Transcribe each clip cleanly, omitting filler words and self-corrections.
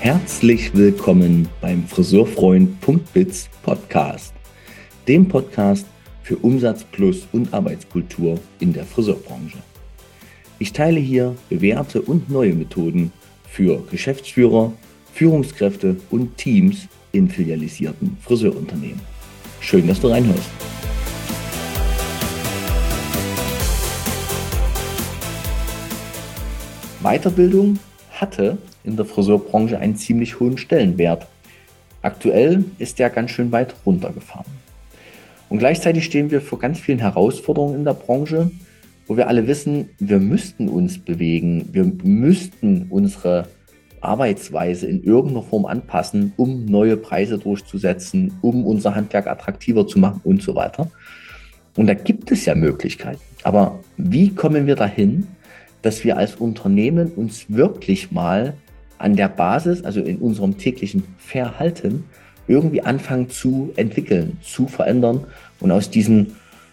Herzlich willkommen beim Friseurfreund.biz Podcast, dem Podcast für Umsatz plus und Arbeitskultur in der Friseurbranche. Ich teile hier bewährte und neue Methoden für Geschäftsführer, Führungskräfte und Teams in filialisierten Friseurunternehmen. Schön, dass du reinhörst. Weiterbildung hatte in der Friseurbranche einen ziemlich hohen Stellenwert. Aktuell ist der ganz schön weit runtergefahren. Und gleichzeitig stehen wir vor ganz vielen Herausforderungen in der Branche, wo wir alle wissen, wir müssten uns bewegen, wir müssten unsere Arbeitsweise in irgendeiner Form anpassen, um neue Preise durchzusetzen, um unser Handwerk attraktiver zu machen und so weiter. Und da gibt es ja Möglichkeiten. Aber wie kommen wir dahin, dass wir als Unternehmen uns wirklich mal an der Basis, also in unserem täglichen Verhalten, irgendwie anfangen zu entwickeln, zu verändern und aus diesen,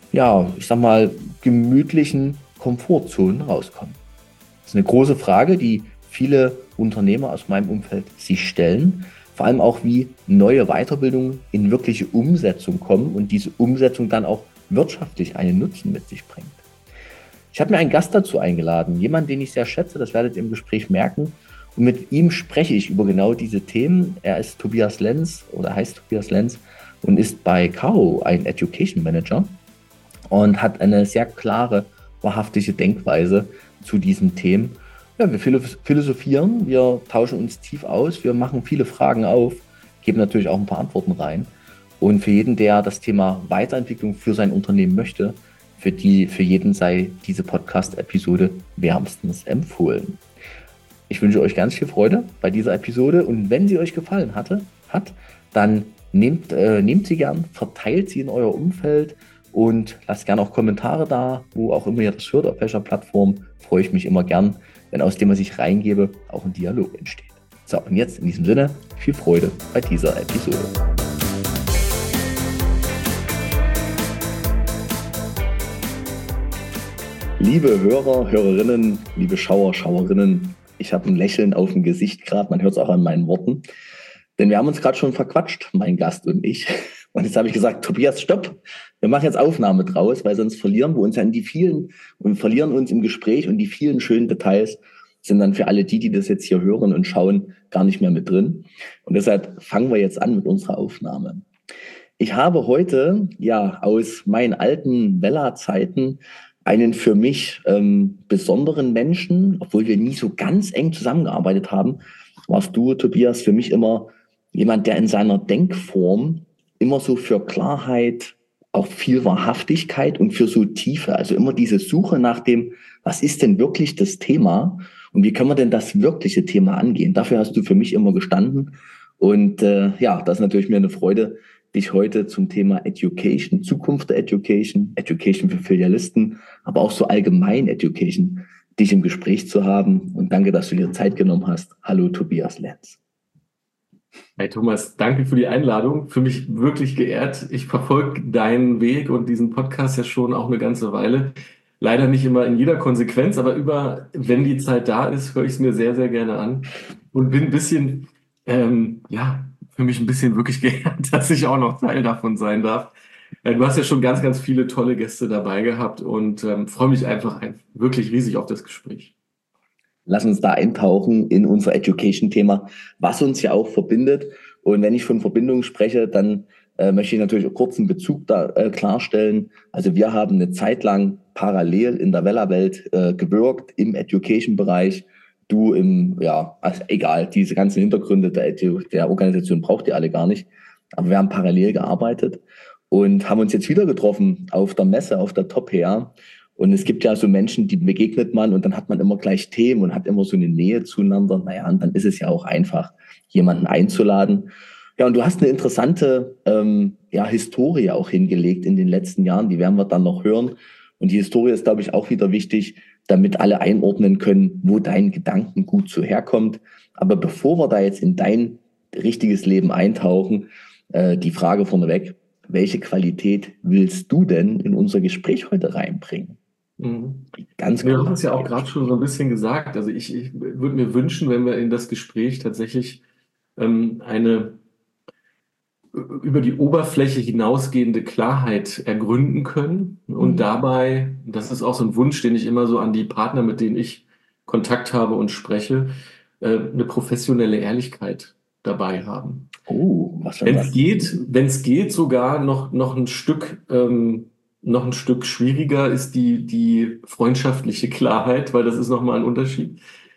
gemütlichen Komfortzonen rauskommen? Das ist eine große Frage, die viele Unternehmer aus meinem Umfeld sich stellen. Vor allem auch, wie neue Weiterbildungen in wirkliche Umsetzung kommen und diese Umsetzung dann auch wirtschaftlich einen Nutzen mit sich bringt. Ich habe mir einen Gast dazu eingeladen, jemanden, den ich sehr schätze, das werdet ihr im Gespräch merken. Und mit ihm spreche ich über genau diese Themen. Er ist Tobias Lenz oder heißt Tobias Lenz und ist bei Kao ein Education Manager und hat eine sehr klare, wahrhaftige Denkweise zu diesen Themen. Ja, wir philosophieren, wir tauschen uns tief aus, wir machen viele Fragen auf, geben natürlich auch ein paar Antworten rein. Und für jeden, der das Thema Weiterentwicklung für sein Unternehmen möchte, für jeden sei diese Podcast-Episode wärmstens empfohlen. Ich wünsche euch ganz viel Freude bei dieser Episode und wenn sie euch gefallen hat, dann nehmt sie gern, verteilt sie in euer Umfeld und lasst gerne auch Kommentare da, wo auch immer ihr das hört, auf welcher Plattform. Freue ich mich immer gern, wenn aus dem, was ich reingebe, auch ein Dialog entsteht. So, und jetzt in diesem Sinne viel Freude bei dieser Episode. Liebe Hörer, Hörerinnen, liebe Schauer, Schauerinnen, ich habe ein Lächeln auf dem Gesicht gerade, man hört es auch an meinen Worten, denn wir haben uns gerade schon verquatscht, mein Gast und ich. Und jetzt habe ich gesagt, Tobias, stopp, wir machen jetzt Aufnahme draus, weil sonst verlieren wir uns an die vielen und verlieren uns im Gespräch und die vielen schönen Details sind dann für alle die das jetzt hier hören und schauen, gar nicht mehr mit drin. Und deshalb fangen wir jetzt an mit unserer Aufnahme. Ich habe heute, aus meinen alten Vella-Zeiten einen für mich besonderen Menschen, obwohl wir nie so ganz eng zusammengearbeitet haben, warst du, Tobias, für mich immer jemand, der in seiner Denkform immer so für Klarheit, auch viel Wahrhaftigkeit und für so Tiefe, also immer diese Suche nach dem, was ist denn wirklich das Thema und wie können wir denn das wirkliche Thema angehen? Dafür hast du für mich immer gestanden und das ist natürlich mir eine Freude, dich heute zum Thema Education, Zukunft der Education, Education für Filialisten, aber auch so allgemein Education, dich im Gespräch zu haben. Und danke, dass du dir Zeit genommen hast. Hallo, Tobias Lenz. Hey Thomas, danke für die Einladung. Für mich wirklich geehrt. Ich verfolge deinen Weg und diesen Podcast ja schon auch eine ganze Weile. Leider nicht immer in jeder Konsequenz, aber wenn die Zeit da ist, höre ich es mir sehr, sehr gerne an und bin ein bisschen, für mich ein bisschen wirklich geehrt, dass ich auch noch Teil davon sein darf. Du hast ja schon ganz, ganz viele tolle Gäste dabei gehabt und freue mich einfach wirklich riesig auf das Gespräch. Lass uns da eintauchen in unser Education-Thema, was uns ja auch verbindet. Und wenn ich von Verbindung spreche, dann möchte ich natürlich auch kurz einen Bezug da klarstellen. Also wir haben eine Zeit lang parallel in der Vella-Welt gewirkt im Education-Bereich. Du egal, diese ganzen Hintergründe der Organisation braucht ihr alle gar nicht. Aber wir haben parallel gearbeitet und haben uns jetzt wieder getroffen auf der Messe, auf der Top-Her. Und es gibt ja so Menschen, die begegnet man und dann hat man immer gleich Themen und hat immer so eine Nähe zueinander. Und dann ist es ja auch einfach, jemanden einzuladen. Ja, und du hast eine interessante Historie auch hingelegt in den letzten Jahren. Die werden wir dann noch hören. Und die Historie ist, glaube ich, auch wieder wichtig, damit alle einordnen können, wo dein Gedankengut so herkommt. Aber bevor wir da jetzt in dein richtiges Leben eintauchen, die Frage vorneweg, welche Qualität willst du denn in unser Gespräch heute reinbringen? Ganz gut. Du hast es ja auch gerade schon so ein bisschen gesagt. Also ich würde mir wünschen, wenn wir in das Gespräch tatsächlich eine über die Oberfläche hinausgehende Klarheit ergründen können und dabei, das ist auch so ein Wunsch, den ich immer so an die Partner, mit denen ich Kontakt habe und spreche, eine professionelle Ehrlichkeit dabei haben. Oh, was für was? Wenn es geht, sogar noch ein Stück schwieriger ist die freundschaftliche Klarheit, weil das ist nochmal ein Unterschied.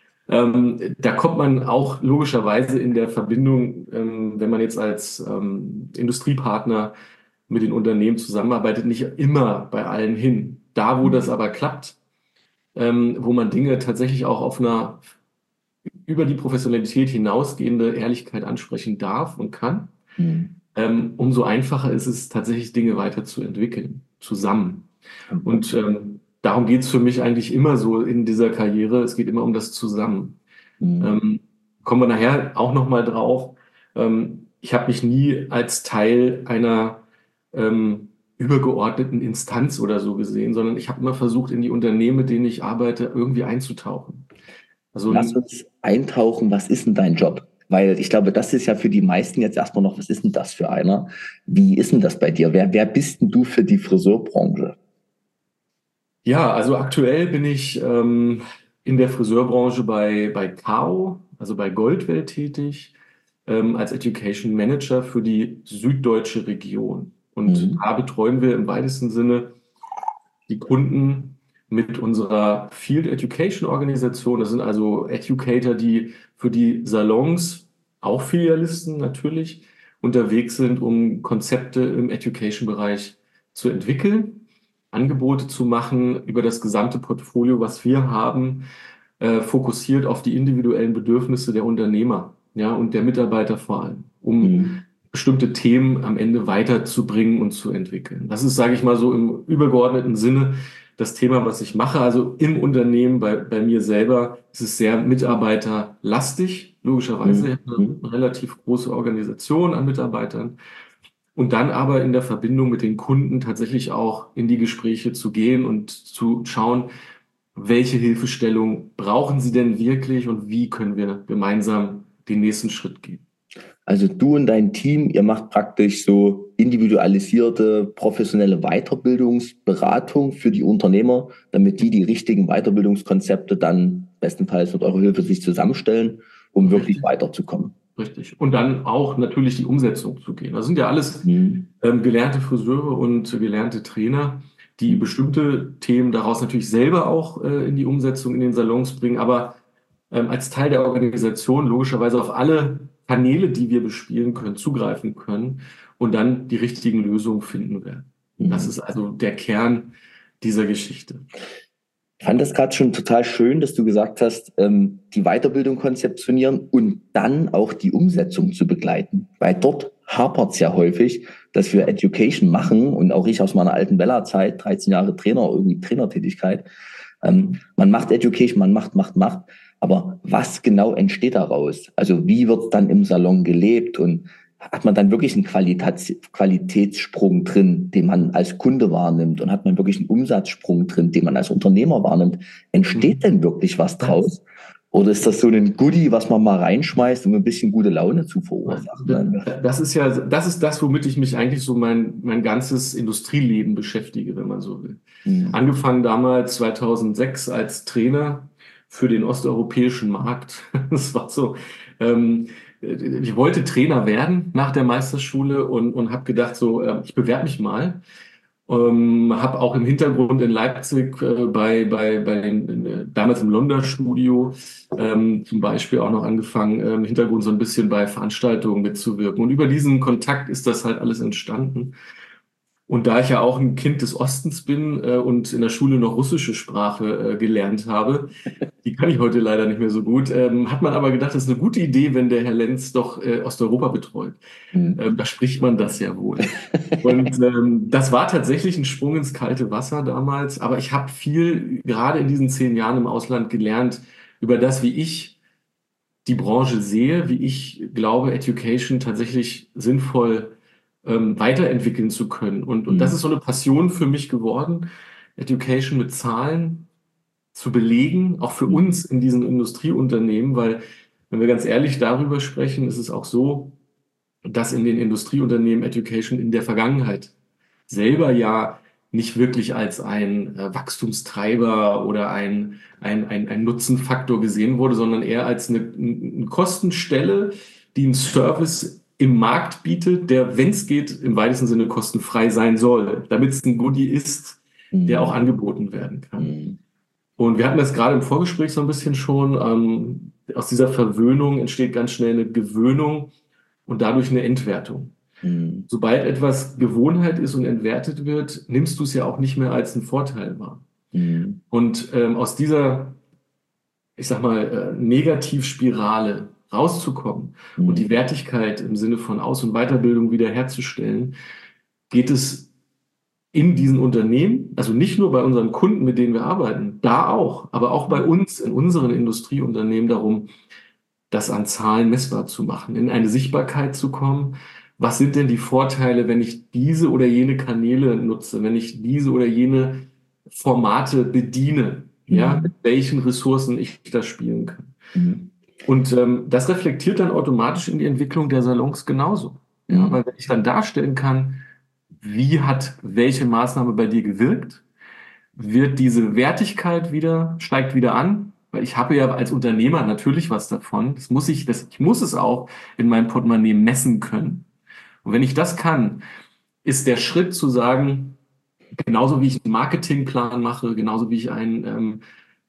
Da kommt man auch logischerweise in der Verbindung, wenn man jetzt als Industriepartner mit den Unternehmen zusammenarbeitet, nicht immer bei allen hin. Da, wo das aber klappt, wo man Dinge tatsächlich auch auf einer über die Professionalität hinausgehende Ehrlichkeit ansprechen darf und kann, Mhm. umso einfacher ist es tatsächlich, Dinge weiterzuentwickeln, zusammen. Und darum geht es für mich eigentlich immer so in dieser Karriere. Es geht immer um das Zusammen. Mhm. Kommen wir nachher auch nochmal drauf. Ich habe mich nie als Teil einer übergeordneten Instanz oder so gesehen, sondern ich habe immer versucht, in die Unternehmen, mit denen ich arbeite, irgendwie einzutauchen. Also Lass uns eintauchen, was ist denn dein Job? Weil ich glaube, das ist ja für die meisten jetzt erstmal noch, was ist denn das für einer? Wie ist denn das bei dir? Wer bist denn du für die Friseurbranche? ja, also aktuell bin ich in der Friseurbranche bei Kao, also bei Goldwelt tätig, als Education Manager für die süddeutsche Region. Und Mhm. da betreuen wir im weitesten Sinne die Kunden mit unserer Field Education Organisation. Das sind also Educator, die für die Salons, auch Filialisten natürlich, unterwegs sind, um Konzepte im Education-Bereich zu entwickeln, Angebote zu machen über das gesamte Portfolio, was wir haben, fokussiert auf die individuellen Bedürfnisse der Unternehmer, ja, und der Mitarbeiter vor allem, um Mhm. bestimmte Themen am Ende weiterzubringen und zu entwickeln. Das ist, sage ich mal so im übergeordneten Sinne das Thema, was ich mache. Also im Unternehmen, bei mir selber, ist es sehr mitarbeiterlastig, logischerweise. Ich Mhm. habe Mhm. eine relativ große Organisation an Mitarbeitern. Und dann aber in der Verbindung mit den Kunden tatsächlich auch in die Gespräche zu gehen und zu schauen, welche Hilfestellung brauchen Sie denn wirklich und wie können wir gemeinsam den nächsten Schritt gehen. Also du und dein Team, ihr macht praktisch so individualisierte, professionelle Weiterbildungsberatung für die Unternehmer, damit die richtigen Weiterbildungskonzepte dann bestenfalls mit eurer Hilfe sich zusammenstellen, um wirklich Richtig. weiterzukommen. Richtig. Und dann auch natürlich die Umsetzung zu gehen. Das sind ja alles Mhm. gelernte Friseure und gelernte Trainer, die bestimmte Themen daraus natürlich selber auch in die Umsetzung in den Salons bringen, aber als Teil der Organisation logischerweise auf alle Kanäle, die wir bespielen können, zugreifen können und dann die richtigen Lösungen finden werden. Das Mhm. ist also der Kern dieser Geschichte. Ich fand das gerade schon total schön, dass du gesagt hast, die Weiterbildung konzeptionieren und dann auch die Umsetzung zu begleiten. Weil dort hapert es ja häufig, dass wir Education machen und auch ich aus meiner alten Bella-Zeit, 13 Jahre Trainer, irgendwie Trainertätigkeit. Man macht Education, man macht. Aber was genau entsteht daraus? Also wie wird dann im Salon gelebt und hat man dann wirklich einen Qualitätssprung drin, den man als Kunde wahrnimmt und hat man wirklich einen Umsatzsprung drin, den man als Unternehmer wahrnimmt? Entsteht denn wirklich was draus? Oder ist das so ein Goodie, was man mal reinschmeißt, um ein bisschen gute Laune zu verursachen? Das ist ja, das ist das, womit ich mich eigentlich so mein ganzes Industrieleben beschäftige, wenn man so will. Hm. Angefangen damals 2006 als Trainer für den osteuropäischen Markt. Das war so, ich wollte Trainer werden nach der Meisterschule und habe gedacht so, ich bewerbe mich mal. Habe auch im Hintergrund in Leipzig bei den, damals im Londa Studio zum Beispiel auch noch angefangen, im Hintergrund so ein bisschen bei Veranstaltungen mitzuwirken. Und über diesen Kontakt ist das halt alles entstanden. Und da ich ja auch ein Kind des Ostens bin und in der Schule noch russische Sprache gelernt habe, die kann ich heute leider nicht mehr so gut, hat man aber gedacht, das ist eine gute Idee, wenn der Herr Lenz doch Osteuropa betreut. Hm. Da spricht man das ja wohl. Und das war tatsächlich ein Sprung ins kalte Wasser damals, aber ich habe viel, gerade in diesen 10 Jahren im Ausland, gelernt über das, wie ich die Branche sehe, wie ich glaube, Education tatsächlich sinnvoll weiterentwickeln zu können. Und das Hm. ist so eine Passion für mich geworden, Education mit Zahlen zu belegen, auch für Hm. uns in diesen Industrieunternehmen, weil wenn wir ganz ehrlich darüber sprechen, ist es auch so, dass in den Industrieunternehmen Education in der Vergangenheit selber ja nicht wirklich als ein Wachstumstreiber oder ein Nutzenfaktor gesehen wurde, sondern eher als eine Kostenstelle, die einen Service im Markt bietet, der, wenn es geht, im weitesten Sinne kostenfrei sein soll, damit es ein Goodie ist, der auch angeboten werden kann. Und wir hatten das gerade im Vorgespräch so ein bisschen schon. Aus dieser Verwöhnung entsteht ganz schnell eine Gewöhnung und dadurch eine Entwertung. Sobald etwas Gewohnheit ist und entwertet wird, nimmst du es ja auch nicht mehr als einen Vorteil wahr. Und aus dieser, ich sag mal, Negativspirale rauszukommen und die Wertigkeit im Sinne von Aus- und Weiterbildung wiederherzustellen, geht es in diesen Unternehmen, also nicht nur bei unseren Kunden, mit denen wir arbeiten, da auch, aber auch bei uns in unseren Industrieunternehmen darum, das an Zahlen messbar zu machen, in eine Sichtbarkeit zu kommen. Was sind denn die Vorteile, wenn ich diese oder jene Kanäle nutze, wenn ich diese oder jene Formate bediene, ja, mit welchen Ressourcen ich da spielen kann. Und das reflektiert dann automatisch in die Entwicklung der Salons genauso. Ja, weil wenn ich dann darstellen kann, wie hat welche Maßnahme bei dir gewirkt, wird diese Wertigkeit steigt wieder an, weil ich habe ja als Unternehmer natürlich was davon. Ich muss es auch in meinem Portemonnaie messen können. Und wenn ich das kann, ist der Schritt zu sagen, genauso wie ich einen Marketingplan mache, genauso wie ich einen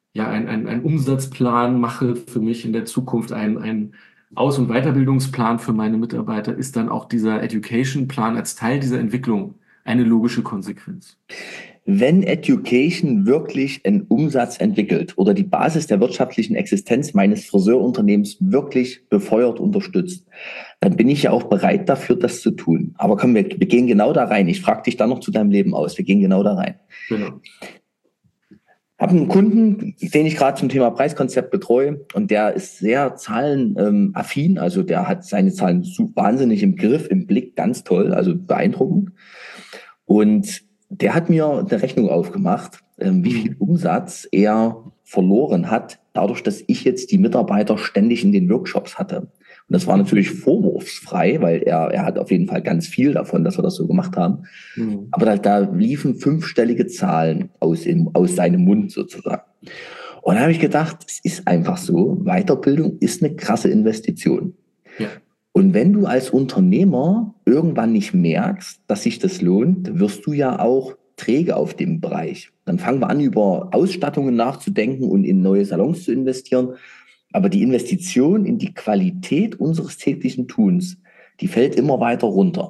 Umsatzplan mache für mich in der Zukunft, einen Aus- und Weiterbildungsplan für meine Mitarbeiter, ist dann auch dieser Education-Plan als Teil dieser Entwicklung eine logische Konsequenz. Wenn Education wirklich einen Umsatz entwickelt oder die Basis der wirtschaftlichen Existenz meines Friseurunternehmens wirklich befeuert, unterstützt, dann bin ich ja auch bereit dafür, das zu tun. Aber komm, wir gehen genau da rein. Ich frage dich dann noch zu deinem Leben aus. Wir gehen genau da rein. Genau. Ich habe einen Kunden, den ich gerade zum Thema Preiskonzept betreue, und der ist sehr zahlenaffin. Also der hat seine Zahlen wahnsinnig im Griff, im Blick, ganz toll, also beeindruckend. Und der hat mir eine Rechnung aufgemacht, wie viel Umsatz er verloren hat, dadurch, dass ich jetzt die Mitarbeiter ständig in den Workshops hatte. Und das war natürlich vorwurfsfrei, weil er hat auf jeden Fall ganz viel davon, dass wir das so gemacht haben. Aber da liefen 5-stellige Zahlen aus seinem Mund sozusagen. Und da habe ich gedacht, es ist einfach so, Weiterbildung ist eine krasse Investition. Ja. Und wenn du als Unternehmer irgendwann nicht merkst, dass sich das lohnt, wirst du ja auch träge auf dem Bereich. Dann fangen wir an, über Ausstattungen nachzudenken und in neue Salons zu investieren. Aber die Investition in die Qualität unseres täglichen Tuns, die fällt immer weiter runter.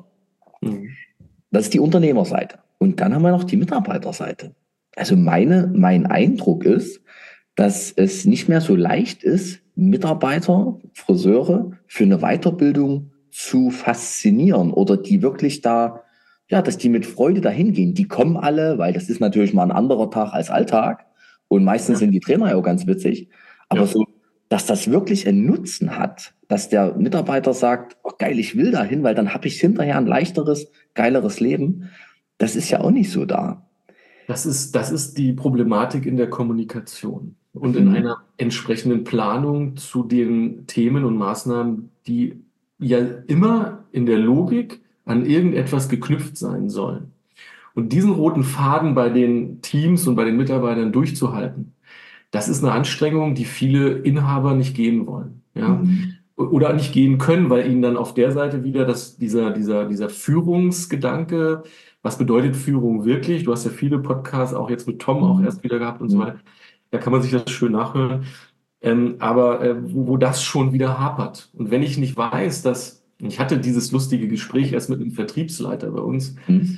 Das ist die Unternehmerseite. Und dann haben wir noch die Mitarbeiterseite. Also mein Eindruck ist, dass es nicht mehr so leicht ist, Mitarbeiter, Friseure für eine Weiterbildung zu faszinieren oder die wirklich dass die mit Freude dahin gehen. Die kommen alle, weil das ist natürlich mal ein anderer Tag als Alltag und meistens sind die Trainer ja auch ganz witzig. Aber so, dass das wirklich einen Nutzen hat, dass der Mitarbeiter sagt, oh geil, ich will dahin, weil dann habe ich hinterher ein leichteres, geileres Leben. Das ist ja auch nicht so da. Das ist die Problematik in der Kommunikation und in einer entsprechenden Planung zu den Themen und Maßnahmen, die ja immer in der Logik an irgendetwas geknüpft sein sollen. Und diesen roten Faden bei den Teams und bei den Mitarbeitern durchzuhalten, das ist eine Anstrengung, die viele Inhaber nicht gehen wollen. Ja? Oder nicht gehen können, weil ihnen dann auf der Seite wieder dieser Führungsgedanke, was bedeutet Führung wirklich? Du hast ja viele Podcasts, auch jetzt mit Tom auch erst wieder gehabt und so weiter. Da kann man sich das schön nachhören. Aber wo das schon wieder hapert. Und wenn ich nicht weiß, ich hatte dieses lustige Gespräch erst mit einem Vertriebsleiter bei uns,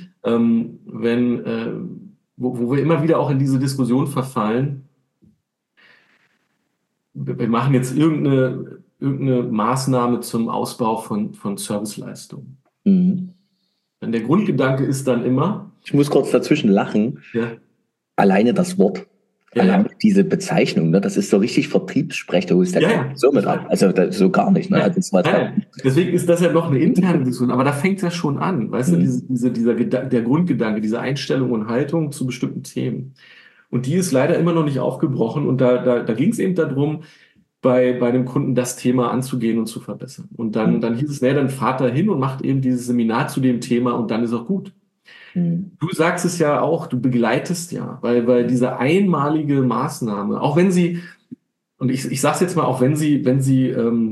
wo wir immer wieder auch in diese Diskussion verfallen, wir machen jetzt irgendeine Maßnahme zum Ausbau von Serviceleistungen. Und der Grundgedanke ist dann immer... Ich muss kurz dazwischen lachen. Ja. Alleine das Wort, alleine diese Bezeichnung, ne, das ist so richtig Vertriebssprech, da ist der so mit ab. Also so gar nicht. Ne? Ja. Also Deswegen ist das ja noch eine interne Diskussion, aber da fängt es ja schon an. Weißt du, der Grundgedanke, diese Einstellung und Haltung zu bestimmten Themen. Und die ist leider immer noch nicht aufgebrochen. Und da ging es eben darum, bei einem Kunden das Thema anzugehen und zu verbessern. Und dann hieß es, nee, dann fahrt da hin und macht eben dieses Seminar zu dem Thema und dann ist auch gut. Mhm. Du sagst es ja auch, du begleitest ja, weil diese einmalige Maßnahme, auch wenn sie, und ich sage es jetzt mal, auch wenn sie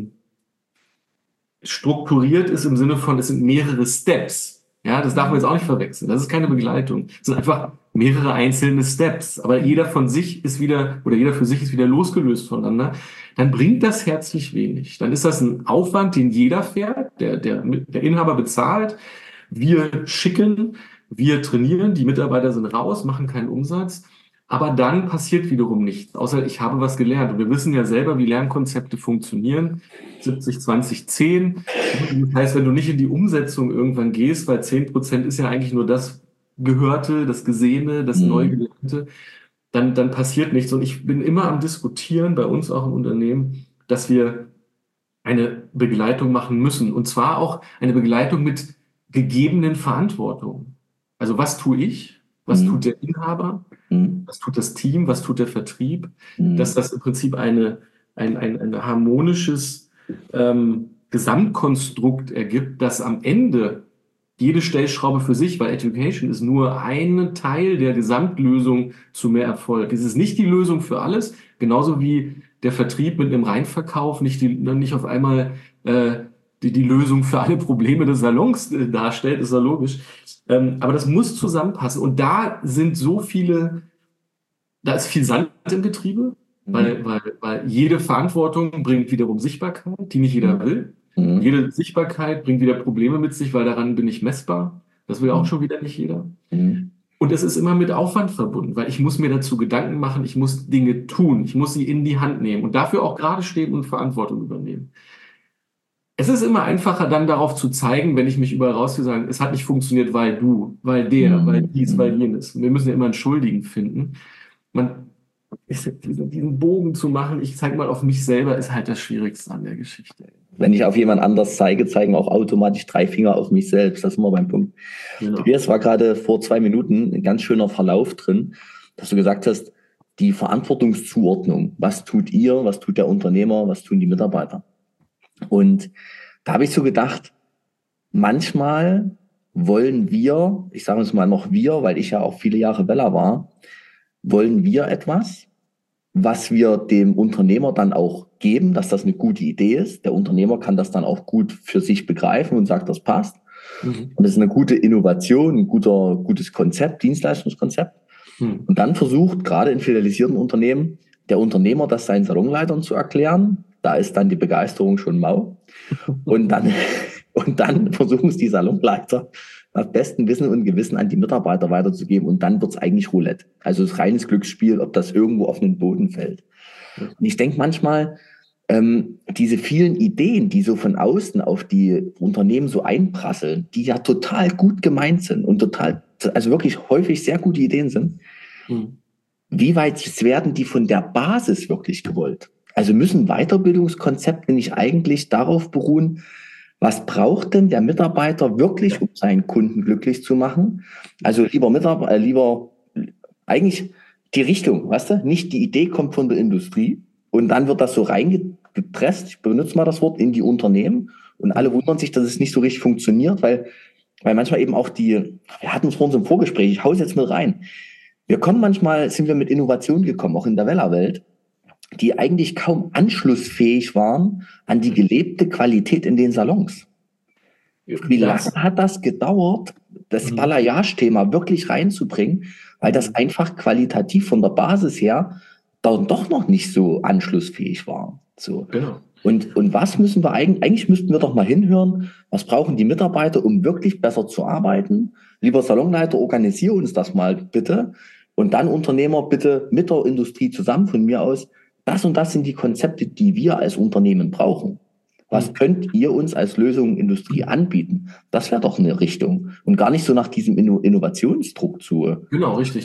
strukturiert ist im Sinne von, es sind mehrere Steps. Ja, das darf man jetzt auch nicht verwechseln. Das ist keine Begleitung. Es sind einfach mehrere einzelne Steps. Aber jeder von sich ist wieder, oder jeder für sich ist wieder losgelöst voneinander. Dann bringt das herzlich wenig. Dann ist das ein Aufwand, den jeder fährt, der Inhaber bezahlt. Wir schicken, wir trainieren, die Mitarbeiter sind raus, machen keinen Umsatz. Aber dann passiert wiederum nichts, außer ich habe was gelernt. Und wir wissen ja selber, wie Lernkonzepte funktionieren. 70, 20, 10. Das heißt, wenn du nicht in die Umsetzung irgendwann gehst, weil 10% ist ja eigentlich nur das Gehörte, das Gesehene, das Neugelernte, dann passiert nichts. Und ich bin immer am Diskutieren, bei uns auch im Unternehmen, dass wir eine Begleitung machen müssen. Und zwar auch eine Begleitung mit gegebenen Verantwortung. Also was tue ich? Was tut der Inhaber? Was tut das Team? Was tut der Vertrieb? Dass das im Prinzip ein harmonisches Gesamtkonstrukt ergibt, das am Ende jede Stellschraube für sich, weil Education ist nur ein Teil der Gesamtlösung zu mehr Erfolg. Es ist nicht die Lösung für alles, genauso wie der Vertrieb mit einem Reinverkauf nicht auf einmal die Lösung für alle Probleme des Salons darstellt, ist ja logisch. Aber das muss zusammenpassen. Und da ist viel Sand im Getriebe, weil jede Verantwortung bringt wiederum Sichtbarkeit, die nicht jeder will. Und jede Sichtbarkeit bringt wieder Probleme mit sich, weil daran bin ich messbar. Das will auch schon wieder nicht jeder. Und es ist immer mit Aufwand verbunden, weil ich muss mir dazu Gedanken machen, ich muss Dinge tun, ich muss sie in die Hand nehmen und dafür auch gerade stehen und Verantwortung übernehmen. Es ist immer einfacher, dann darauf zu zeigen, wenn ich mich überall rausgehe, sagen, es hat nicht funktioniert, weil du, weil der, weil dies, weil jenes. Wir müssen ja immer einen Schuldigen finden. Diesen Bogen zu machen, ich zeige mal auf mich selber, ist halt das Schwierigste an der Geschichte. Wenn ich auf jemand anders zeige, zeigen auch automatisch 3 Finger auf mich selbst. Das ist immer beim Punkt. Genau. Tobias, war gerade vor 2 Minuten ein ganz schöner Verlauf drin, dass du gesagt hast, die Verantwortungszuordnung. Was tut ihr? Was tut der Unternehmer? Was tun die Mitarbeiter? Und da habe ich so gedacht, manchmal wollen wir, ich sage es mal noch wir, weil ich ja auch viele Jahre Weller war, wollen wir etwas, was wir dem Unternehmer dann auch geben, dass das eine gute Idee ist. Der Unternehmer kann das dann auch gut für sich begreifen und sagt, das passt. Und das ist eine gute Innovation, ein gutes Konzept, Dienstleistungskonzept. Und dann versucht gerade in filialisierten Unternehmen der Unternehmer das seinen Salonleitern zu erklären. Da ist dann die Begeisterung schon mau. Und dann versuchen es die Salonleiter nach bestem Wissen und Gewissen an die Mitarbeiter weiterzugeben. Und dann wird es eigentlich Roulette. Also es ist reines Glücksspiel, ob das irgendwo auf den Boden fällt. Und ich denke manchmal, diese vielen Ideen, die so von außen auf die Unternehmen so einprasseln, die ja total gut gemeint sind und also wirklich häufig sehr gute Ideen sind, wie weit werden die von der Basis wirklich gewollt? Also müssen Weiterbildungskonzepte nicht eigentlich darauf beruhen, was braucht denn der Mitarbeiter wirklich, um seinen Kunden glücklich zu machen? Also lieber eigentlich die Richtung, weißt du? Nicht die Idee kommt von der Industrie und dann wird das so reingepresst, ich benutze mal das Wort, in die Unternehmen und alle wundern sich, dass es nicht so richtig funktioniert, weil manchmal eben auch wir hatten es vorhin so im Vorgespräch, ich hau es jetzt mit rein. Sind wir mit Innovationen gekommen, auch in der Weller-Welt, die eigentlich kaum anschlussfähig waren an die gelebte Qualität in den Salons. Wie lange hat das gedauert, das Balayage-Thema wirklich reinzubringen, weil das einfach qualitativ von der Basis her dann doch noch nicht so anschlussfähig war. So. Genau. Und was müssen wir eigentlich müssten wir doch mal hinhören, was brauchen die Mitarbeiter, um wirklich besser zu arbeiten? Lieber Salonleiter, organisiere uns das mal bitte. Und dann Unternehmer bitte mit der Industrie zusammen von mir aus, das und das sind die Konzepte, die wir als Unternehmen brauchen. Was könnt ihr uns als Lösung Industrie anbieten? Das wäre doch eine Richtung. Und gar nicht so nach diesem Innovationsdruck zu. Genau, richtig.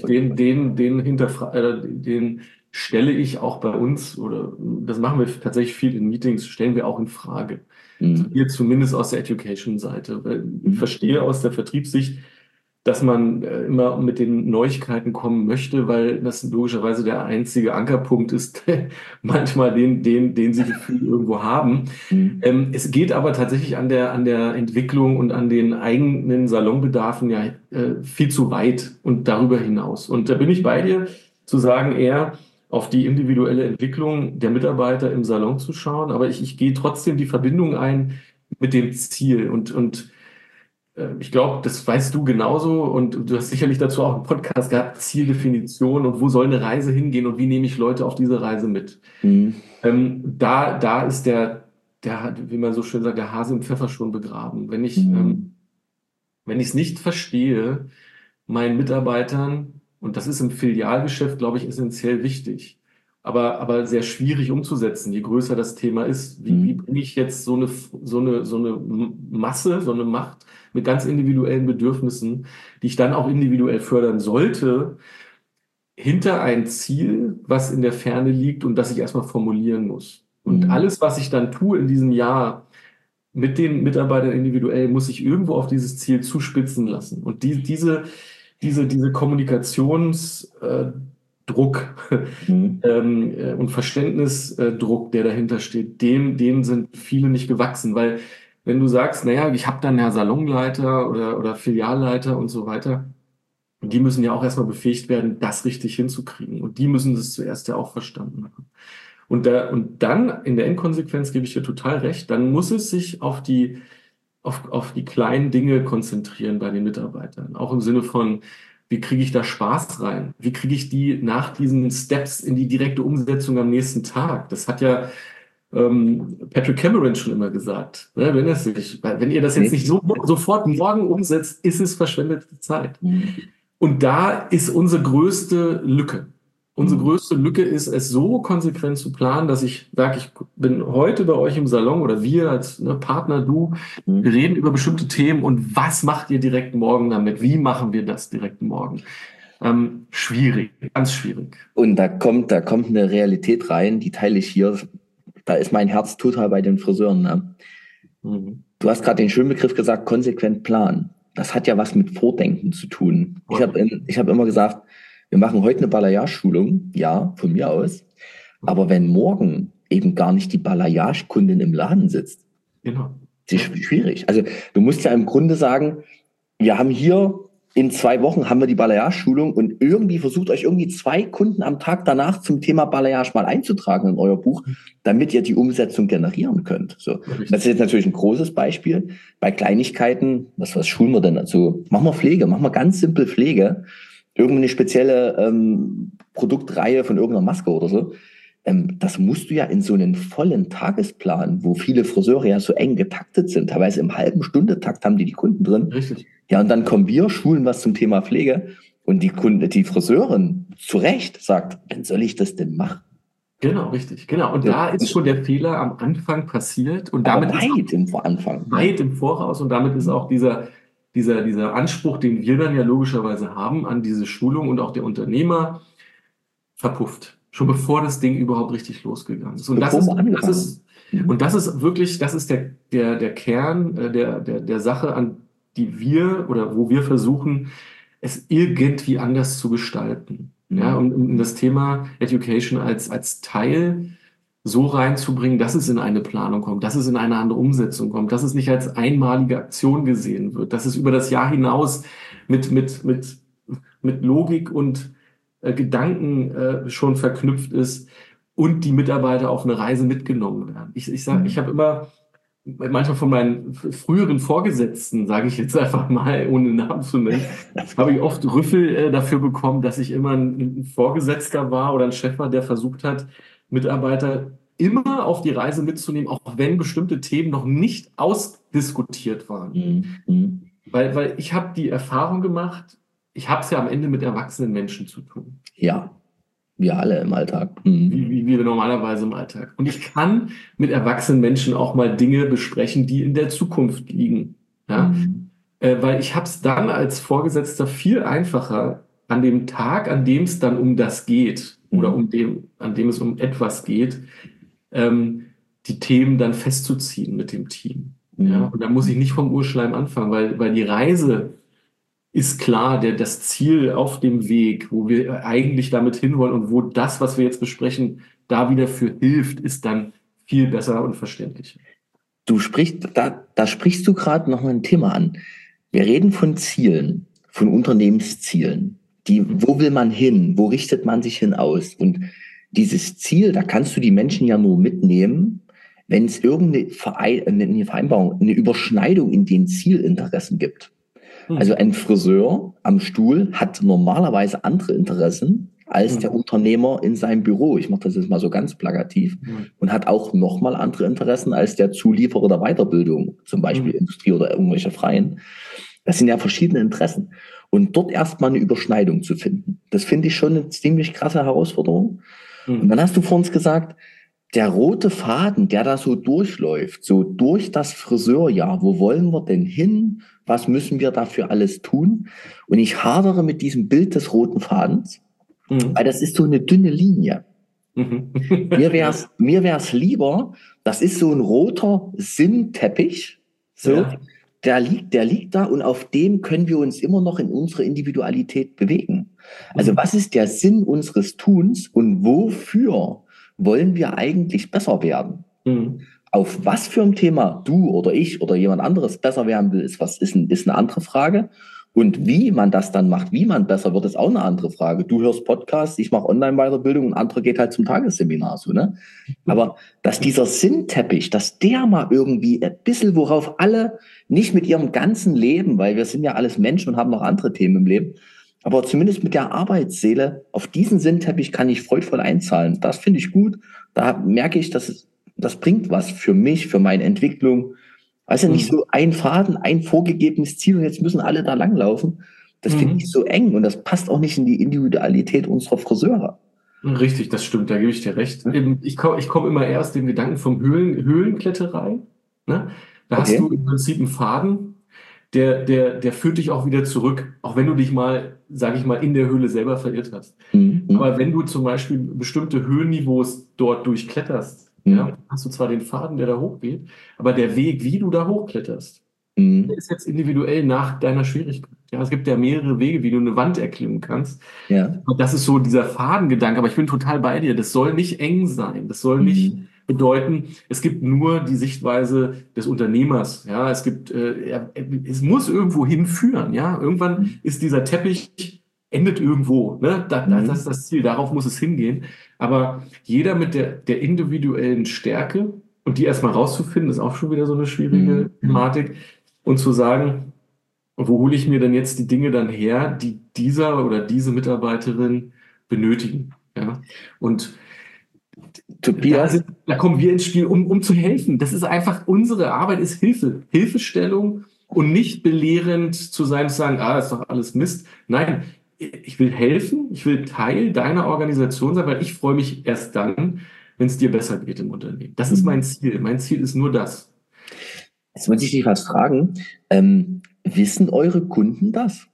Den stelle ich auch bei uns, oder das machen wir tatsächlich viel in Meetings, stellen wir auch in Frage. Also hier zumindest aus der Education-Seite. Ich verstehe aus der Vertriebssicht, dass man immer mit den Neuigkeiten kommen möchte, weil das logischerweise der einzige Ankerpunkt ist, manchmal den sie gefühlt irgendwo haben. Mhm. Es geht aber tatsächlich an der Entwicklung und an den eigenen Salonbedarfen ja viel zu weit und darüber hinaus. Und da bin ich bei dir, zu sagen, eher auf die individuelle Entwicklung der Mitarbeiter im Salon zu schauen. Aber ich gehe trotzdem die Verbindung ein mit dem Ziel. Und ich glaube, das weißt du genauso und du hast sicherlich dazu auch einen Podcast gehabt, Zieldefinition und wo soll eine Reise hingehen und wie nehme ich Leute auf diese Reise mit. Mhm. Da ist wie man so schön sagt, der Hase im Pfeffer schon begraben. Mhm. Wenn ich es nicht verstehe, meinen Mitarbeitern, und das ist im Filialgeschäft, glaube ich, essentiell wichtig, aber sehr schwierig umzusetzen, je größer das Thema ist. Wie Mhm. bringe ich jetzt so eine Masse, so eine Macht mit ganz individuellen Bedürfnissen, die ich dann auch individuell fördern sollte, hinter ein Ziel, was in der Ferne liegt und das ich erstmal formulieren muss. Und Mhm. alles, was ich dann tue in diesem Jahr, mit den Mitarbeitern individuell muss ich irgendwo auf dieses Ziel zuspitzen lassen. Und diese Kommunikationsdruck Mhm. und Verständnisdruck, der dahinter steht, dem sind viele nicht gewachsen. Weil wenn du sagst, naja, ich habe dann ja Salonleiter oder Filialleiter und so weiter, die müssen ja auch erstmal befähigt werden, das richtig hinzukriegen. Und die müssen das zuerst ja auch verstanden haben. Und dann, in der Endkonsequenz gebe ich dir total recht, dann muss es sich auf die kleinen Dinge konzentrieren bei den Mitarbeitern. Auch im Sinne von, wie kriege ich da Spaß rein? Wie kriege ich die nach diesen Steps in die direkte Umsetzung am nächsten Tag? Das hat ja Patrick Cameron schon immer gesagt. Ne? Wenn ihr das jetzt Nee. nicht sofort morgen umsetzt, ist es verschwendete Zeit. Mhm. Und da ist unsere größte Lücke. Unsere Mhm. größte Lücke ist, es so konsequent zu planen, dass ich sage, ich bin heute bei euch im Salon oder wir als Partner, du, wir Mhm. reden über bestimmte Themen und was macht ihr direkt morgen damit? Wie machen wir das direkt morgen? Schwierig, ganz schwierig. Und da kommt eine Realität rein, die teile ich hier. Da ist mein Herz total bei den Friseuren. Ne? Mhm. Du hast gerade den schönen Begriff gesagt, konsequent planen. Das hat ja was mit Vordenken zu tun. Ich hab immer gesagt, wir machen heute eine Balayage-Schulung, ja, von mir aus. Aber wenn morgen eben gar nicht die Balayage-Kundin im Laden sitzt, Genau. ist Ja. es schwierig. Also du musst ja im Grunde sagen, wir haben hier in 2 Wochen haben wir die Balayage-Schulung und irgendwie versucht euch irgendwie 2 Kunden am Tag danach zum Thema Balayage mal einzutragen in euer Buch, damit ihr die Umsetzung generieren könnt. So. Das ist Richtig. jetzt natürlich ein großes Beispiel. Bei Kleinigkeiten, was schulen wir denn? Also machen wir Pflege, machen wir ganz simpel Pflege. Irgendeine spezielle Produktreihe von irgendeiner Maske oder so. Das musst du ja in so einen vollen Tagesplan, wo viele Friseure ja so eng getaktet sind, teilweise im halben Stundetakt haben die Kunden drin. Richtig. Ja, und dann kommen wir, schulen was zum Thema Pflege und die Friseurin zu Recht sagt, wann soll ich das denn machen? Genau, richtig. Genau. Und Ja, da ist schon der Fehler am Anfang passiert und aber damit ist weit im Anfang. Ja. weit im Voraus und damit ist auch dieser Anspruch, den wir dann ja logischerweise haben an diese Schulung und auch der Unternehmer verpufft. Schon bevor das Ding überhaupt richtig losgegangen ist. Bevor wir angefangen haben. Mhm. Und das ist wirklich, das ist der Kern der Sache, an die wir oder wo wir versuchen, es irgendwie anders zu gestalten. Ja, Mhm. um das Thema Education als Teil so reinzubringen, dass es in eine Planung kommt, dass es in eine andere Umsetzung kommt, dass es nicht als einmalige Aktion gesehen wird, dass es über das Jahr hinaus mit Logik und Gedanken schon verknüpft ist und die Mitarbeiter auf eine Reise mitgenommen werden. Ich habe immer manchmal von meinen früheren Vorgesetzten, sage ich jetzt einfach mal, ohne Namen zu nennen, habe ich oft Rüffel dafür bekommen, dass ich immer ein Vorgesetzter war oder ein Chef war, der versucht hat, Mitarbeiter immer auf die Reise mitzunehmen, auch wenn bestimmte Themen noch nicht ausdiskutiert waren. Mhm. Mhm. Weil ich habe die Erfahrung gemacht, ich habe es ja am Ende mit erwachsenen Menschen zu tun, Ja, wir alle im Alltag. Mhm. wie wir normalerweise im Alltag. Und ich kann mit erwachsenen Menschen auch mal Dinge besprechen, die in der Zukunft liegen. Ja? Mhm. Weil ich habe es dann als Vorgesetzter viel einfacher an dem Tag, an dem es dann um das geht oder Mhm. an dem es um etwas geht, ähm, die Themen dann festzuziehen mit dem Team. Ja? Mhm. Und da muss ich nicht vom Urschleim anfangen, weil die Reise ist klar, das Ziel auf dem Weg, wo wir eigentlich damit hinwollen und wo das, was wir jetzt besprechen, da wieder für hilft, ist dann viel besser und verständlicher. Da sprichst du gerade noch mal ein Thema an. Wir reden von Zielen, von Unternehmenszielen. Wo will man hin? Wo richtet man sich hin aus? Und dieses Ziel, da kannst du die Menschen ja nur mitnehmen, wenn es irgendeine eine Vereinbarung, eine Überschneidung in den Zielinteressen gibt. Also ein Friseur am Stuhl hat normalerweise andere Interessen als der Unternehmer in seinem Büro. Ich mache das jetzt mal so ganz plakativ. Und hat auch nochmal andere Interessen als der Zulieferer der Weiterbildung, zum Beispiel Industrie oder irgendwelche Freien. Das sind ja verschiedene Interessen. Und dort erstmal eine Überschneidung zu finden, das finde ich schon eine ziemlich krasse Herausforderung. Und dann hast du vor uns gesagt, der rote Faden, der da so durchläuft, so durch das Friseurjahr, wo wollen wir denn hin? Was müssen wir dafür alles tun? Und ich hadere mit diesem Bild des roten Fadens, weil das ist so eine dünne Linie. Mir wär's lieber, das ist so ein roter Sinnteppich, so, ja. Der liegt da und auf dem können wir uns immer noch in unsere Individualität bewegen. Also was ist der Sinn unseres Tuns und wofür wollen wir eigentlich besser werden? Auf was für ein Thema du oder ich oder jemand anderes besser werden will, ist eine andere Frage. Und wie man das dann macht, wie man besser wird, ist auch eine andere Frage. Du hörst Podcasts, ich mache Online-Weiterbildung und andere geht halt zum Tagesseminar, so, ne? Aber dass dieser Sinnteppich, dass der mal irgendwie ein bisschen, worauf alle nicht mit ihrem ganzen Leben, weil wir sind ja alles Menschen und haben noch andere Themen im Leben, aber zumindest mit der Arbeitsseele, auf diesen Sinnteppich kann ich freudvoll einzahlen. Das finde ich gut. Da merke ich, das bringt was für mich, für meine Entwicklung. Also nicht so ein Faden, ein vorgegebenes Ziel und jetzt müssen alle da langlaufen. Das finde ich so eng und das passt auch nicht in die Individualität unserer Friseure. Richtig, das stimmt, da gebe ich dir recht. Ich komme immer eher aus dem Gedanken vom Höhlenkletterei. Ne? Da hast du im Prinzip einen Faden, der führt dich auch wieder zurück, auch wenn du dich mal, sage ich mal, in der Höhle selber verirrt hast. Aber wenn du zum Beispiel bestimmte Höhenniveaus dort durchkletterst, ja, hast du zwar den Faden, der da hochgeht, aber der Weg, wie du da hochkletterst, der ist jetzt individuell nach deiner Schwierigkeit. Ja, es gibt ja mehrere Wege, wie du eine Wand erklimmen kannst. Ja. Und das ist so dieser Fadengedanke, aber ich bin total bei dir. Das soll nicht eng sein. Das soll nicht bedeuten, es gibt nur die Sichtweise des Unternehmers. Ja, es muss irgendwo hinführen. Ja, irgendwann ist dieser Teppich endet irgendwo. Ne? Das ist das Ziel. Darauf muss es hingehen. Aber jeder mit der individuellen Stärke und die erstmal rauszufinden, ist auch schon wieder so eine schwierige Thematik. Und zu sagen, wo hole ich mir denn jetzt die Dinge dann her, die dieser oder diese Mitarbeiterin benötigen? Ja? Und Tobias, da kommen wir ins Spiel, um zu helfen. Das ist einfach, unsere Arbeit ist Hilfestellung und nicht belehrend zu sein, zu sagen, das ist doch alles Mist. Nein, ich will helfen, ich will Teil deiner Organisation sein, weil ich freue mich erst dann, wenn es dir besser geht im Unternehmen. Das ist mein Ziel. Mein Ziel ist nur das. Jetzt muss ich dich was fragen. Wissen eure Kunden das?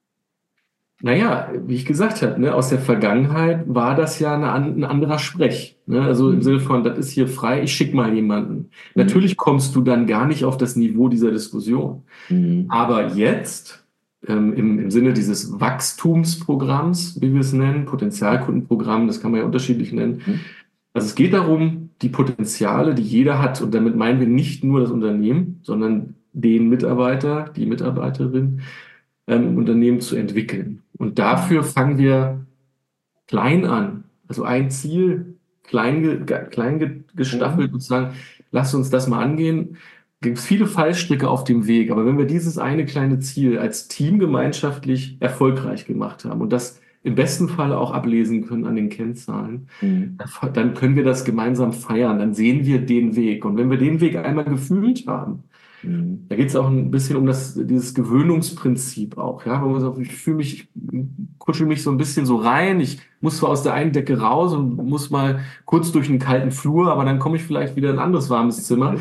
Naja, wie ich gesagt habe, ne, aus der Vergangenheit war das ja ein anderer Sprech. Ne? Also im Sinne von, das ist hier frei, ich schicke mal jemanden. Natürlich kommst du dann gar nicht auf das Niveau dieser Diskussion. Aber jetzt, im Sinne dieses Wachstumsprogramms, wie wir es nennen, Potenzialkundenprogramm, das kann man ja unterschiedlich nennen. Also es geht darum, die Potenziale, die jeder hat, und damit meinen wir nicht nur das Unternehmen, sondern den Mitarbeiter, die Mitarbeiterin, im Unternehmen zu entwickeln. Und dafür fangen wir klein an. Also ein Ziel, klein gestaffelt und sagen, lasst uns das mal angehen. Gibt es viele Fallstricke auf dem Weg, aber wenn wir dieses eine kleine Ziel als Team gemeinschaftlich erfolgreich gemacht haben und das im besten Fall auch ablesen können an den Kennzahlen, dann können wir das gemeinsam feiern, dann sehen wir den Weg. Und wenn wir den Weg einmal gefühlt haben, da geht es auch ein bisschen um dieses Gewöhnungsprinzip auch. Ja? Ich kuschel mich so ein bisschen so rein, ich muss zwar aus der einen Decke raus und muss mal kurz durch einen kalten Flur, aber dann komme ich vielleicht wieder in ein anderes warmes Zimmer.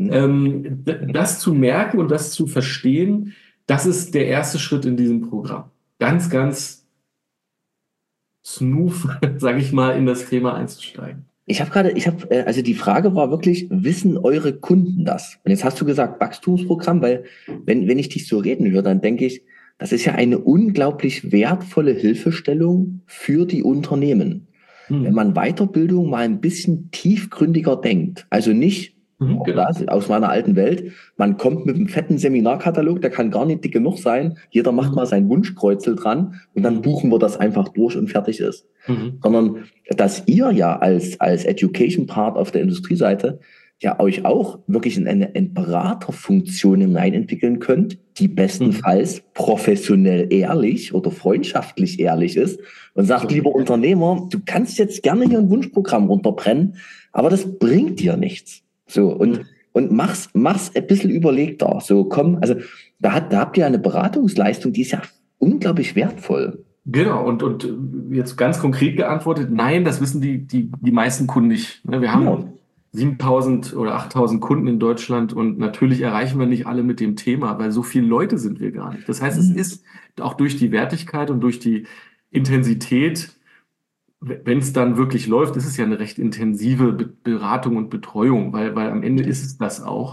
Das zu merken und das zu verstehen, das ist der erste Schritt in diesem Programm. Ganz, ganz smooth, sage ich mal, in das Thema einzusteigen. Also die Frage war wirklich, wissen eure Kunden das? Und jetzt hast du gesagt Wachstumsprogramm, weil wenn ich dich so reden höre, dann denke ich, das ist ja eine unglaublich wertvolle Hilfestellung für die Unternehmen. Wenn man Weiterbildung mal ein bisschen tiefgründiger denkt, also nicht Genau. aus meiner alten Welt, man kommt mit einem fetten Seminarkatalog, der kann gar nicht dick genug sein, jeder macht mal sein Wunschkreuzel dran und dann buchen wir das einfach durch und fertig ist. Sondern, dass ihr ja als Education Part auf der Industrieseite ja euch auch wirklich in eine Beraterfunktion hineinentwickeln könnt, die bestenfalls professionell ehrlich oder freundschaftlich ehrlich ist und sagt, lieber Unternehmer, du kannst jetzt gerne hier ein Wunschprogramm runterbrennen, aber das bringt dir nichts. So, und mach's ein bisschen überlegter. So, komm, also da habt ihr eine Beratungsleistung, die ist ja unglaublich wertvoll. Genau, und jetzt ganz konkret geantwortet, nein, das wissen die meisten Kunden nicht. Ne, wir haben 7.000 oder 8.000 Kunden in Deutschland und natürlich erreichen wir nicht alle mit dem Thema, weil so viele Leute sind wir gar nicht. Das heißt, es ist auch durch die Wertigkeit und durch die Intensität, wenn es dann wirklich läuft, ist es ja eine recht intensive Beratung und Betreuung, weil am Ende ist es das auch.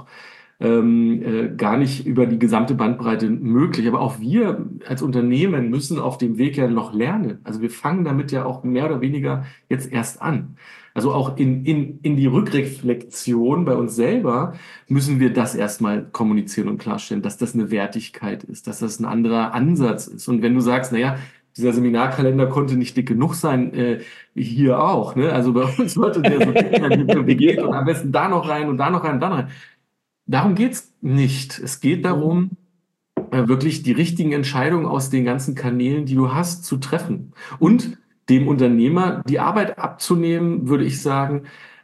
Gar nicht über die gesamte Bandbreite möglich. Aber auch wir als Unternehmen müssen auf dem Weg ja noch lernen. Also wir fangen damit ja auch mehr oder weniger jetzt erst an. Also auch in die Rückreflexion bei uns selber müssen wir das erstmal kommunizieren und klarstellen, dass das eine Wertigkeit ist, dass das ein anderer Ansatz ist. Und wenn du sagst, naja, dieser Seminarkalender konnte nicht dick genug sein, hier auch. Ne? Also bei uns sollte der so dick sein, wie geht und am besten da noch rein und da noch rein und da noch rein. Darum geht's nicht. Es geht darum, wirklich die richtigen Entscheidungen aus den ganzen Kanälen, die du hast, zu treffen. Und dem Unternehmer die Arbeit abzunehmen, würde ich sagen,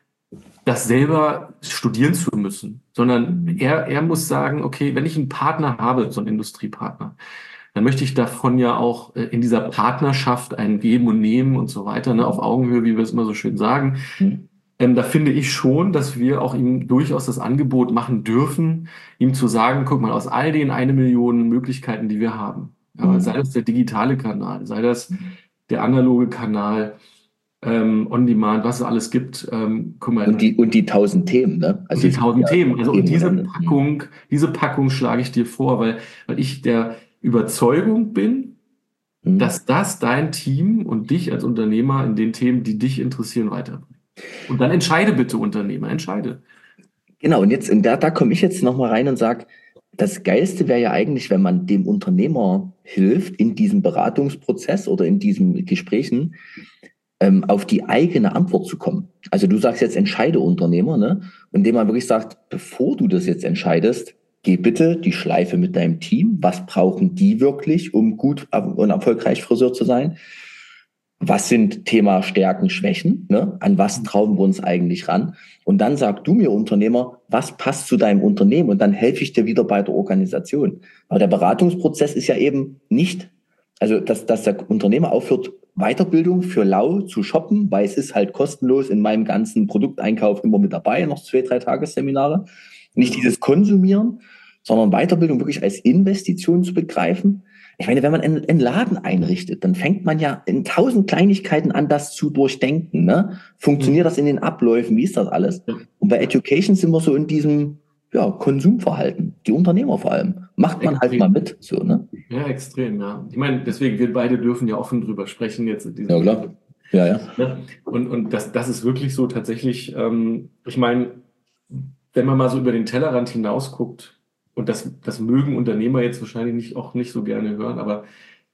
das selber studieren zu müssen. Sondern er muss sagen, okay, wenn ich einen Partner habe, so einen Industriepartner, dann möchte ich davon ja auch in dieser Partnerschaft ein Geben und Nehmen und so weiter, ne, auf Augenhöhe, wie wir es immer so schön sagen. Da finde ich schon, dass wir auch ihm durchaus das Angebot machen dürfen, ihm zu sagen, guck mal, aus all den 1 Million Möglichkeiten, die wir haben, ja, sei das der digitale Kanal, sei das der analoge Kanal, On-Demand, was es alles gibt, guck mal. Und die 1.000 Themen, ne? Also die 1.000 Themen. Also und Themen diese Packung schlage ich dir vor, weil ich der Überzeugung bin, dass das dein Team und dich als Unternehmer in den Themen, die dich interessieren, weiterbringt. Und dann entscheide bitte, Unternehmer, entscheide. Genau, und da komme ich jetzt nochmal rein und sage, das Geilste wäre ja eigentlich, wenn man dem Unternehmer hilft, in diesem Beratungsprozess oder in diesen Gesprächen auf die eigene Antwort zu kommen. Also du sagst jetzt, entscheide Unternehmer, ne? Indem man wirklich sagt, bevor du das jetzt entscheidest, geh bitte die Schleife mit deinem Team. Was brauchen die wirklich, um gut und erfolgreich Friseur zu sein? Was sind Thema Stärken, Schwächen? Ne? An was trauen wir uns eigentlich ran? Und dann sag du mir, Unternehmer, was passt zu deinem Unternehmen? Und dann helfe ich dir wieder bei der Organisation. Aber der Beratungsprozess ist ja eben nicht, also dass der Unternehmer aufhört, Weiterbildung für lau zu shoppen, weil es ist halt kostenlos in meinem ganzen Produkteinkauf immer mit dabei, noch 2, 3 Tagesseminare. Nicht dieses Konsumieren, sondern Weiterbildung wirklich als Investition zu begreifen. Ich meine, wenn man einen Laden einrichtet, dann fängt man ja in 1.000 Kleinigkeiten an, das zu durchdenken. Ne? Funktioniert das in den Abläufen? Wie ist das alles? Und bei Education sind wir so in diesem Konsumverhalten. Die Unternehmer vor allem. Macht man halt mal mit. So, ne? Ja, extrem, ja. Ich meine, deswegen, wir beide dürfen ja offen drüber sprechen jetzt in diesem Ja, klar. Ja. Und das ist wirklich so tatsächlich, ich meine, wenn man mal so über den Tellerrand hinaus guckt, und das mögen Unternehmer jetzt wahrscheinlich auch nicht so gerne hören, aber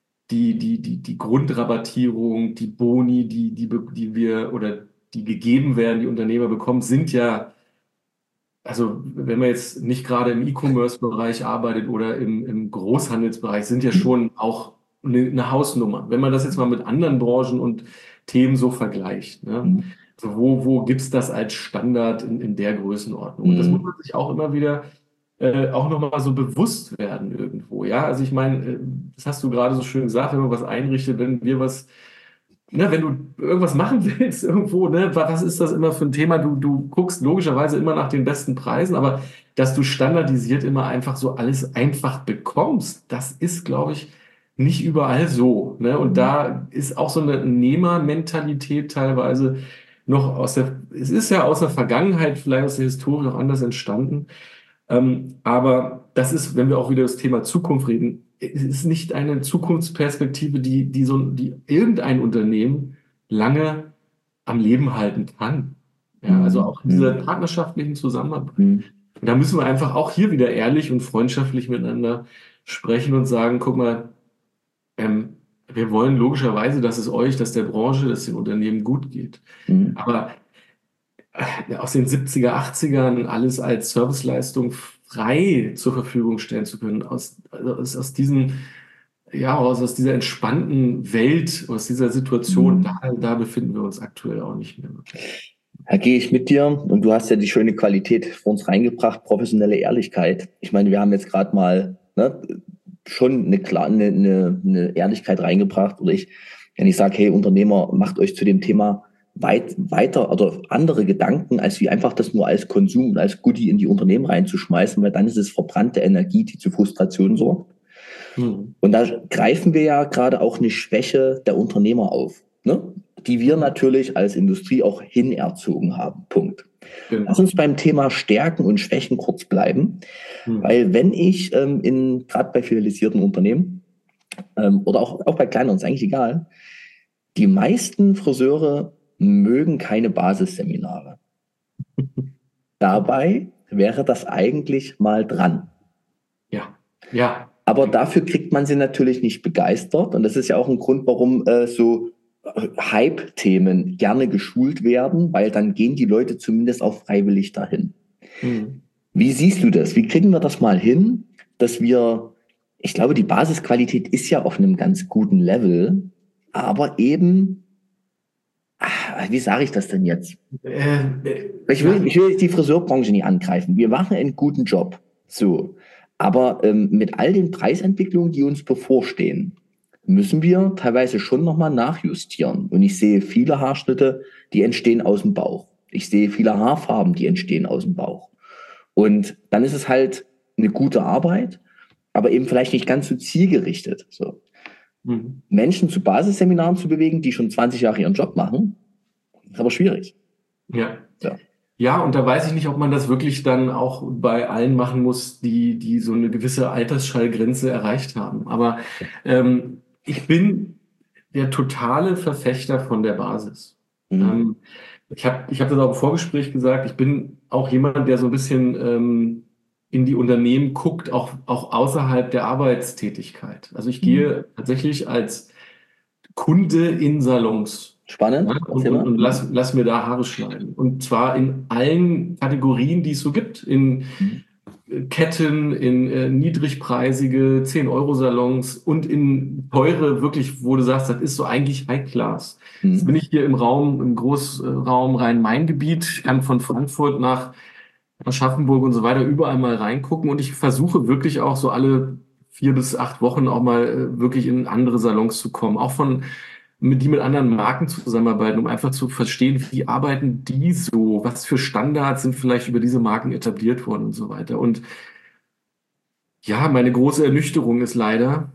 die Grundrabattierung, die Boni, die wir oder die gegeben werden, die Unternehmer bekommen, sind ja, also wenn man jetzt nicht gerade im E-Commerce-Bereich arbeitet oder im Großhandelsbereich, sind ja schon auch eine Hausnummer. Wenn man das jetzt mal mit anderen Branchen und Themen so vergleicht, ne? Also wo gibt es das als Standard in der Größenordnung? Und das muss man sich auch immer wieder auch nochmal so bewusst werden irgendwo. Ja, also ich meine, das hast du gerade so schön gesagt, wenn man was einrichtet, wenn wir was, ne, wenn du irgendwas machen willst irgendwo, ne, was ist das immer für ein Thema? Du guckst logischerweise immer nach den besten Preisen, aber dass du standardisiert immer einfach so alles einfach bekommst, das ist, glaube ich, nicht überall so. Ne? Und da ist auch so eine Nehmermentalität teilweise noch es ist ja aus der Vergangenheit, vielleicht aus der Historie auch anders entstanden. Aber das ist, wenn wir auch wieder das Thema Zukunft reden, es ist nicht eine Zukunftsperspektive, die irgendein Unternehmen lange am Leben halten kann. Ja, also auch in dieser partnerschaftlichen Zusammenarbeit. Und da müssen wir einfach auch hier wieder ehrlich und freundschaftlich miteinander sprechen und sagen, guck mal, wir wollen logischerweise, dass es euch, dass der Branche, dass den Unternehmen gut geht. Aber aus den 70er, 80ern alles als Serviceleistung frei zur Verfügung stellen zu können, aus diesen, ja, aus dieser entspannten Welt, aus dieser Situation, da befinden wir uns aktuell auch nicht mehr. Da gehe ich mit dir und du hast ja die schöne Qualität für uns reingebracht, professionelle Ehrlichkeit. Ich meine, wir haben jetzt gerade mal schon eine Ehrlichkeit reingebracht. Oder wenn ich sage, hey Unternehmer, macht euch zu dem Thema weiter oder andere Gedanken, als wie einfach das nur als Konsum und als Goodie in die Unternehmen reinzuschmeißen, weil dann ist es verbrannte Energie, die zu Frustration sorgt. Und da greifen wir ja gerade auch eine Schwäche der Unternehmer auf, ne? Die wir natürlich als Industrie auch hinerzogen haben. Punkt. Genau. Lass uns beim Thema Stärken und Schwächen kurz bleiben, weil wenn ich gerade bei filialisierten Unternehmen oder auch bei kleineren, ist eigentlich egal, die meisten Friseure mögen keine Basisseminare. Dabei wäre das eigentlich mal dran. Ja. Aber dafür kriegt man sie natürlich nicht begeistert. Und das ist ja auch ein Grund, warum so Hype-Themen gerne geschult werden, weil dann gehen die Leute zumindest auch freiwillig dahin. Wie siehst du das? Wie kriegen wir das mal hin, dass ich glaube, die Basisqualität ist ja auf einem ganz guten Level, aber eben, wie sage ich das denn jetzt? Ich will die Friseurbranche nicht angreifen. Wir machen einen guten Job. So. Aber mit all den Preisentwicklungen, die uns bevorstehen, müssen wir teilweise schon nochmal nachjustieren. Und ich sehe viele Haarschnitte, die entstehen aus dem Bauch. Ich sehe viele Haarfarben, die entstehen aus dem Bauch. Und dann ist es halt eine gute Arbeit, aber eben vielleicht nicht ganz so zielgerichtet. So. Menschen zu Basisseminaren zu bewegen, die schon 20 Jahre ihren Job machen, ist aber schwierig. Ja, und da weiß ich nicht, ob man das wirklich dann auch bei allen machen muss, die so eine gewisse Altersschallgrenze erreicht haben. Aber ich bin der totale Verfechter von der Basis. Ich hab das auch im Vorgespräch gesagt, ich bin auch jemand, der so ein bisschen in die Unternehmen guckt, auch außerhalb der Arbeitstätigkeit. Also ich gehe tatsächlich als Kunde in Salons. Spannend. Ja, und lass mir da Haare schneiden. Und zwar in allen Kategorien, die es so gibt. In Ketten, in niedrigpreisige 10-Euro-Salons und in teure, wirklich, wo du sagst, das ist so eigentlich High Class. Jetzt bin ich hier im Großraum Rhein-Main-Gebiet. Ich kann von Frankfurt nach Aschaffenburg und so weiter überall mal reingucken. Und ich versuche wirklich auch so alle 4 bis 8 Wochen auch mal wirklich in andere Salons zu kommen. Auch die mit anderen Marken zusammenarbeiten, um einfach zu verstehen, wie arbeiten die so, was für Standards sind vielleicht über diese Marken etabliert worden und so weiter. Und ja, meine große Ernüchterung ist leider,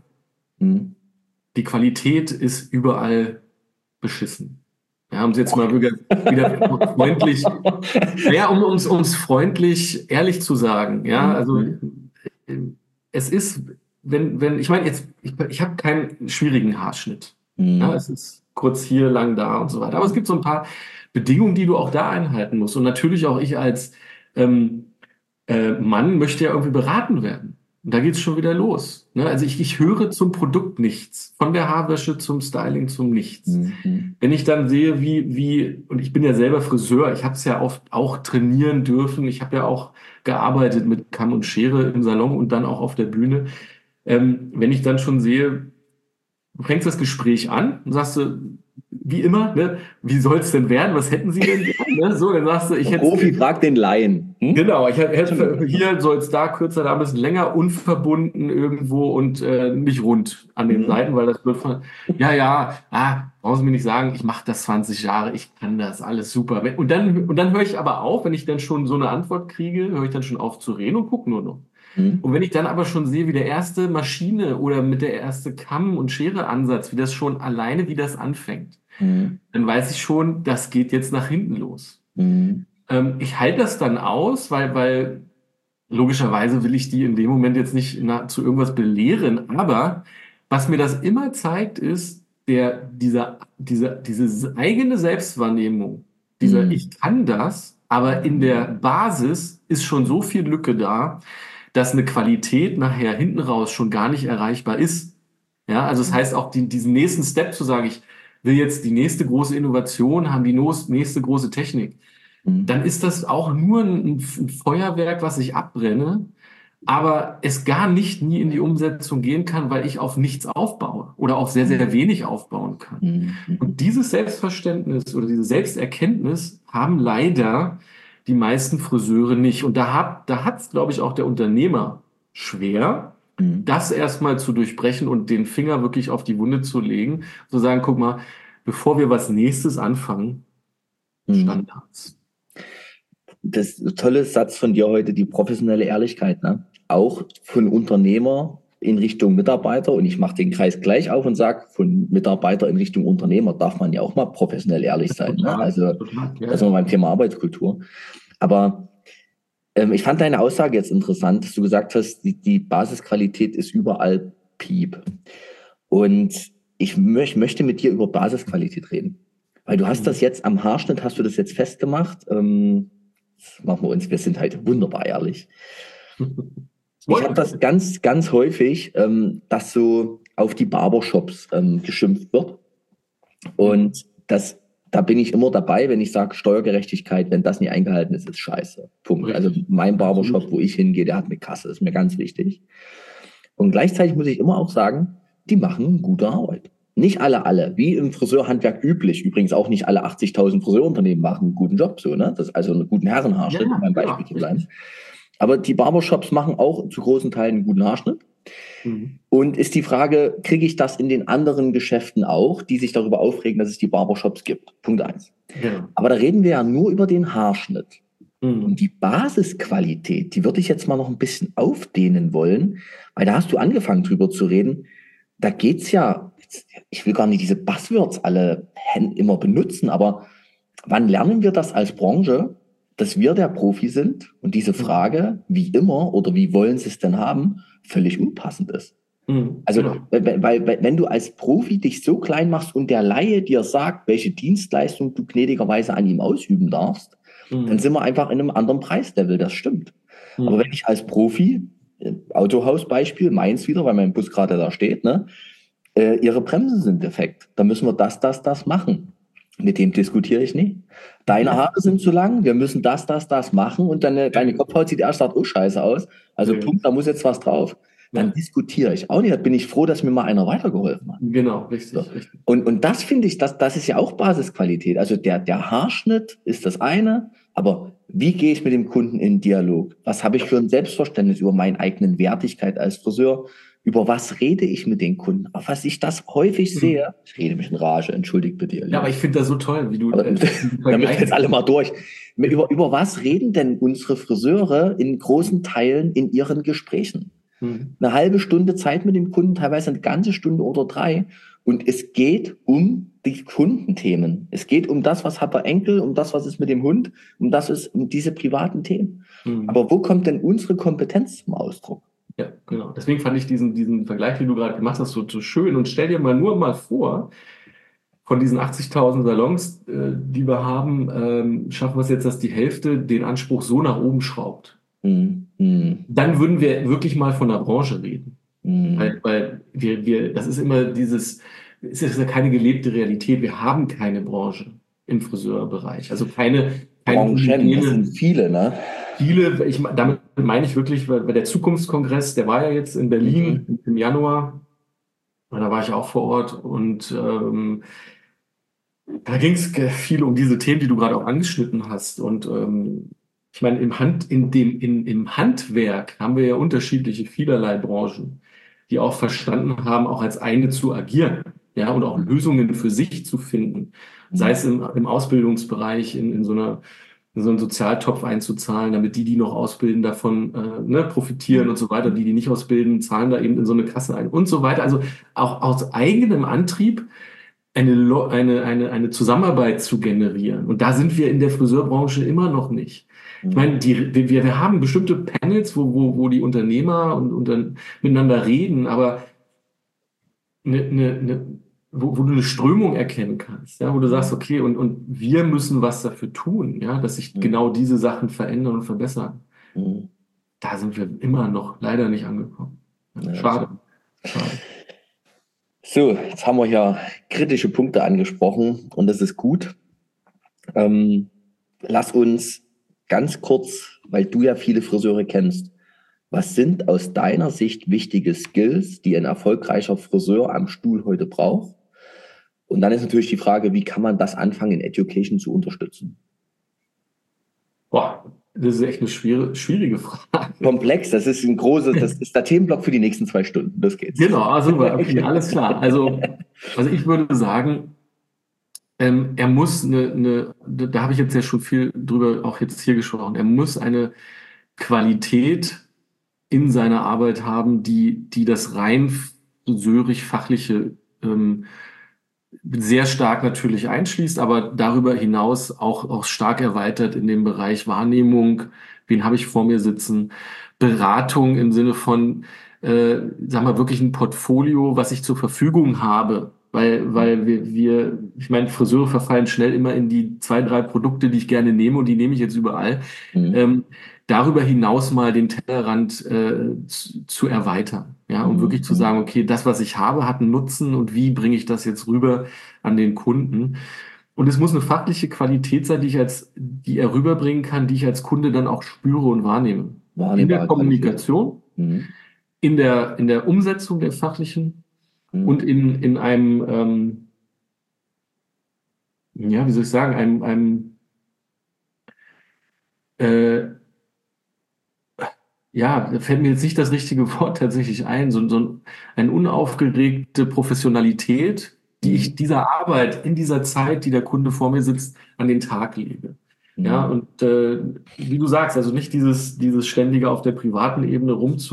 die Qualität ist überall beschissen. Ja, um es jetzt mal wieder freundlich, ja, um es freundlich ehrlich zu sagen, ja, also es ist, ich meine jetzt, ich habe keinen schwierigen Haarschnitt. Ja, es ist kurz hier, lang da und so weiter. Aber es gibt so ein paar Bedingungen, die du auch da einhalten musst. Und natürlich auch ich als Mann möchte ja irgendwie beraten werden. Und da geht's schon wieder los. Ne? Also ich höre zum Produkt nichts. Von der Haarwäsche zum Styling zum Nichts. Wenn ich dann sehe, und ich bin ja selber Friseur, ich habe es ja oft auch trainieren dürfen. Ich habe ja auch gearbeitet mit Kamm und Schere im Salon und dann auch auf der Bühne. Wenn ich dann schon sehe, du fängst das Gespräch an und sagst du, wie immer, ne, wie soll es denn werden? Was hätten Sie denn gern? Ne? So, dann sagst du, ich hätte. Profi fragt den Laien. Genau, ich hätte hier soll es da kürzer, da ein bisschen länger, unverbunden irgendwo und nicht rund an den Seiten, weil das wird von, brauchen Sie mir nicht sagen, ich mache das 20 Jahre, ich kann das alles super. Und dann höre ich aber auf, wenn ich dann schon so eine Antwort kriege, höre ich dann schon auf zu reden und gucke nur noch. Und wenn ich dann aber schon sehe, wie der erste Maschine oder mit der erste Kamm- und Schere-Ansatz, wie das anfängt, dann weiß ich schon, das geht jetzt nach hinten los. Ich halte das dann aus, weil Logischerweise will ich die in dem Moment jetzt nicht zu irgendwas belehren, aber was mir das immer zeigt, ist diese eigene Selbstwahrnehmung, dieser Mhm. Ich kann das, aber in der Basis ist schon so viel Lücke da, dass eine Qualität nachher hinten raus schon gar nicht erreichbar ist. Ja, also das heißt auch diesen nächsten Step zu sagen, ich will jetzt die nächste große Innovation haben, die nächste große Technik, Mhm. dann ist das auch nur ein Feuerwerk, was ich abbrenne, aber es gar nicht nie in die Umsetzung gehen kann, weil ich auf nichts aufbaue oder auf sehr, sehr Mhm. wenig aufbauen kann. Mhm. Mhm. Und dieses Selbstverständnis oder diese Selbsterkenntnis haben leider die meisten Friseure nicht. Und da hat es, glaube ich, auch der Unternehmer schwer, Mhm. das erstmal zu durchbrechen und den Finger wirklich auf die Wunde zu legen, zu sagen, guck mal, bevor wir was Nächstes anfangen, Mhm. Standards. Das tolle Satz von dir heute, die professionelle Ehrlichkeit, ne? Auch von Unternehmer in Richtung Mitarbeiter. Und ich mache den Kreis gleich auf und sage, von Mitarbeiter in Richtung Unternehmer darf man ja auch mal professionell ehrlich sein. Ne? Total, Also, total, ja, das ist ja. beim Thema Arbeitskultur. Aber ich fand deine Aussage jetzt interessant, dass du gesagt hast, die Basisqualität ist überall Piep. Und ich möchte mit dir über Basisqualität reden. Weil du hast das Mhm. jetzt am Haarschnitt, hast du das jetzt festgemacht. Das machen wir uns, wir sind halt wunderbar ehrlich. Ich habe Freut das mich. ganz, ganz häufig, dass so auf die Barbershops geschimpft wird. Mhm. Und da bin ich immer dabei, wenn ich sage Steuergerechtigkeit, wenn das nicht eingehalten ist, ist scheiße. Punkt. Also Richtig, mein Barbershop, absolut. wo ich hingehe, der hat eine Kasse, ist mir ganz wichtig. Und gleichzeitig muss ich immer auch sagen, die machen gute Arbeit. Nicht alle, wie im Friseurhandwerk üblich. Übrigens auch nicht alle 80.000 Friseurunternehmen machen einen guten Job, so, ne? Das ist also einen guten Ja, Herrenhaarschnitt, um ja, beim Beispiel genau, zu bleiben. richtig. Aber die Barbershops machen auch zu großen Teilen einen guten Haarschnitt. Mhm. Und ist die Frage, kriege ich das in den anderen Geschäften auch, die sich darüber aufregen, dass es die Barbershops gibt? Punkt eins. Genau. Aber da reden wir ja nur über den Haarschnitt. Und Mhm. die Basisqualität, die würde ich jetzt mal noch ein bisschen aufdehnen wollen, weil da hast du angefangen drüber zu reden. Da geht's ja, ich will gar nicht diese Buzzwords alle immer benutzen, aber wann lernen wir das als Branche, dass wir der Profi sind und diese Mhm. Frage, wie immer oder wie wollen sie es denn haben, völlig unpassend ist? Mhm. Also, Genau. wenn du als Profi dich so klein machst und der Laie dir sagt, welche Dienstleistung du gnädigerweise an ihm ausüben darfst, dann Mhm. sind wir einfach in einem anderen Preislevel, das stimmt. Aber wenn Mhm. ich als Profi, Autohausbeispiel, meins wieder, weil mein Bus gerade da steht, ne, ihre Bremsen sind defekt, dann müssen wir das machen. Mit dem diskutiere ich nicht. Deine Ja. Haare sind zu lang, wir müssen das machen und deine Kopfhaut sieht erst sagt, oh scheiße aus. Also Sehr gut. Punkt, da muss jetzt was drauf. Dann Ja. diskutiere ich auch nicht. Da bin ich froh, dass mir mal einer weitergeholfen hat. Genau, So. richtig, richtig. Und das finde ich, das ist ja auch Basisqualität. Also der Haarschnitt ist das eine, aber wie gehe ich mit dem Kunden in Dialog? Was habe ich für ein Selbstverständnis über meine eigenen Wertigkeit als Friseur? Über was rede ich mit den Kunden? Auf was ich das häufig Mhm. sehe, ich rede mich in Rage, entschuldigt bitte, ihr Ja, aber Lieben. ich finde das so toll, wie du Aber diesen da müssen wir Vergleich. jetzt alle mal durch. Über was reden denn unsere Friseure in großen Teilen in ihren Gesprächen? Mhm. Eine halbe Stunde Zeit mit dem Kunden, teilweise eine ganze Stunde oder drei. Und es geht um die Kundenthemen. Es geht um das, was hat der Enkel, um das, was ist mit dem Hund, um diese privaten Themen. Mhm. Aber wo kommt denn unsere Kompetenz zum Ausdruck? Ja, genau. Deswegen fand ich diesen Vergleich, den du gerade gemacht hast, so schön. Und stell dir mal vor, von diesen 80.000 Salons, die wir haben, schaffen wir es jetzt, dass die Hälfte den Anspruch so nach oben schraubt. Hm, hm, Dann würden wir wirklich mal von der Branche reden. hm. Weil das ist immer es ist ja keine gelebte Realität. Wir haben keine Branche im Friseurbereich. Also keine Branchen, das sind homogene. viele, ne? Damit meine ich wirklich, weil der Zukunftskongress, der war ja jetzt in Mhm. Berlin im Januar. Und da war ich auch vor Ort und da ging es viel um diese Themen, die du gerade auch angeschnitten hast. Und ich meine, im Handwerk haben wir ja unterschiedliche vielerlei Branchen, die auch verstanden haben, auch als eine zu agieren, ja, und auch Lösungen für sich zu finden. Sei Mhm. es im Ausbildungsbereich, in so einen Sozialtopf einzuzahlen, damit die noch ausbilden, davon ne, profitieren und so weiter. Die nicht ausbilden, zahlen da eben in so eine Kasse ein und so weiter. Also auch aus eigenem Antrieb eine Zusammenarbeit zu generieren. Und da sind wir in der Friseurbranche immer noch nicht. Ich meine, wir haben bestimmte Panels, wo die Unternehmer und miteinander reden, aber wo du eine Strömung erkennen kannst, ja, wo du sagst, okay, und wir müssen was dafür tun, ja, dass sich genau diese Sachen verändern und verbessern. Mhm. Da sind wir immer noch leider nicht angekommen. Ja, Ja, schade. Schade. so, jetzt haben wir ja kritische Punkte angesprochen und das ist gut. Lass uns ganz kurz, weil du ja viele Friseure kennst, was sind aus deiner Sicht wichtige Skills, die ein erfolgreicher Friseur am Stuhl heute braucht? Und dann ist natürlich die Frage, wie kann man das anfangen, in Education zu unterstützen? Boah, das ist echt eine schwierige Frage. Komplex, das ist das ist der Themenblock für die nächsten 2 Stunden. Das geht's. Genau, also okay, alles klar. Also ich würde sagen, er muss da habe ich jetzt ja schon viel drüber auch jetzt hier gesprochen, er muss eine Qualität in seiner Arbeit haben, die das rein friseurisch-fachliche sehr stark natürlich einschließt, aber darüber hinaus auch stark erweitert in dem Bereich Wahrnehmung, wen habe ich vor mir sitzen, Beratung im Sinne von, sag mal, wirklich ein Portfolio, was ich zur Verfügung habe. Weil ich meine, Friseure verfallen schnell immer in die 2, 3 Produkte, die ich gerne nehme und die nehme ich jetzt überall. Darüber hinaus mal den Tellerrand zu erweitern, ja, und wirklich zu sagen, okay, das, was ich habe, hat einen Nutzen und wie bringe ich das jetzt rüber an den Kunden? Und es muss eine fachliche Qualität sein, die er rüberbringen kann, die ich als Kunde dann auch spüre und wahrnehme. In der Wahrnehmbare Kommunikation, Qualität. in der Umsetzung der fachlichen und in einem, ja, wie soll ich sagen, ja, da fällt mir jetzt nicht das richtige Wort tatsächlich ein, eine unaufgeregte Professionalität, die ich dieser Arbeit in dieser Zeit, die der Kunde vor mir sitzt, an den Tag lege. Ja, und wie du sagst, also nicht dieses ständige auf der privaten Ebene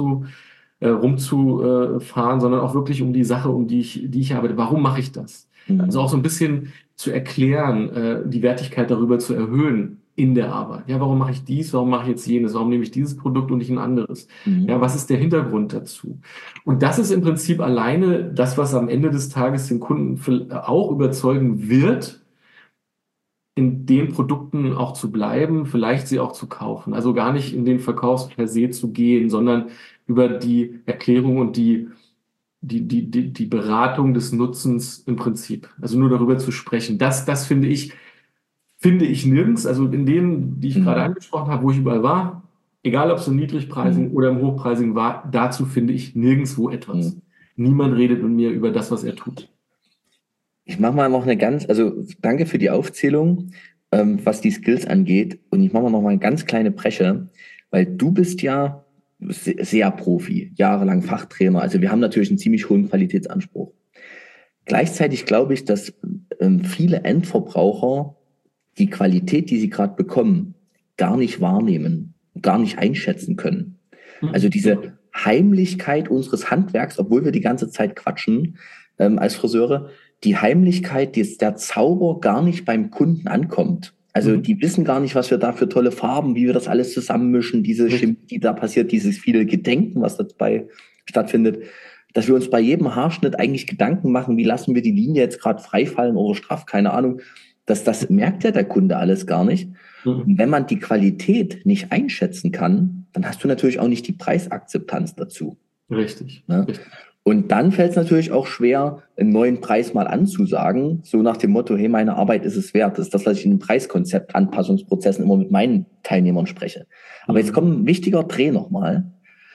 rumzufahren, sondern auch wirklich um die Sache, die ich arbeite. Warum mache ich das? Also auch so ein bisschen zu erklären, die Wertigkeit darüber zu erhöhen in der Arbeit. Ja, warum mache ich dies? Warum mache ich jetzt jenes? Warum nehme ich dieses Produkt und nicht ein anderes? Ja, was ist der Hintergrund dazu? Und das ist im Prinzip alleine das, was am Ende des Tages den Kunden auch überzeugen wird, in den Produkten auch zu bleiben, vielleicht sie auch zu kaufen. Also gar nicht in den Verkauf per se zu gehen, sondern über die Erklärung und die Beratung des Nutzens im Prinzip. Also nur darüber zu sprechen. Das finde ich nirgends, also in denen, die ich gerade angesprochen habe, wo ich überall war, egal ob es im niedrigpreisigen oder im hochpreisigen war, dazu finde ich nirgendwo etwas. Niemand redet mit mir über das, was er tut. Ich mache mal noch also danke für die Aufzählung, was die Skills angeht. Und ich mache mal noch mal eine ganz kleine Breche, weil du bist ja sehr Profi, jahrelang Fachtrainer. Also wir haben natürlich einen ziemlich hohen Qualitätsanspruch. Gleichzeitig glaube ich, dass viele Endverbraucher die Qualität, die sie gerade bekommen, gar nicht wahrnehmen, gar nicht einschätzen können. Also diese Heimlichkeit unseres Handwerks, obwohl wir die ganze Zeit quatschen als Friseure, die Heimlichkeit, der Zauber gar nicht beim Kunden ankommt. Also die wissen gar nicht, was wir da für tolle Farben, wie wir das alles zusammenmischen, diese Chemie, die da passiert, dieses viele Gedenken, was dabei stattfindet, dass wir uns bei jedem Haarschnitt eigentlich Gedanken machen, wie lassen wir die Linie jetzt gerade frei fallen oder straff, keine Ahnung. Das merkt ja der Kunde alles gar nicht. Und wenn man die Qualität nicht einschätzen kann, dann hast du natürlich auch nicht die Preisakzeptanz dazu. Richtig. Ne? Richtig. Und dann fällt es natürlich auch schwer, einen neuen Preis mal anzusagen, so nach dem Motto, hey, meine Arbeit ist es wert. Das ist das, was ich in den Preiskonzept, Anpassungsprozessen immer mit meinen Teilnehmern spreche. Aber jetzt kommt ein wichtiger Dreh nochmal.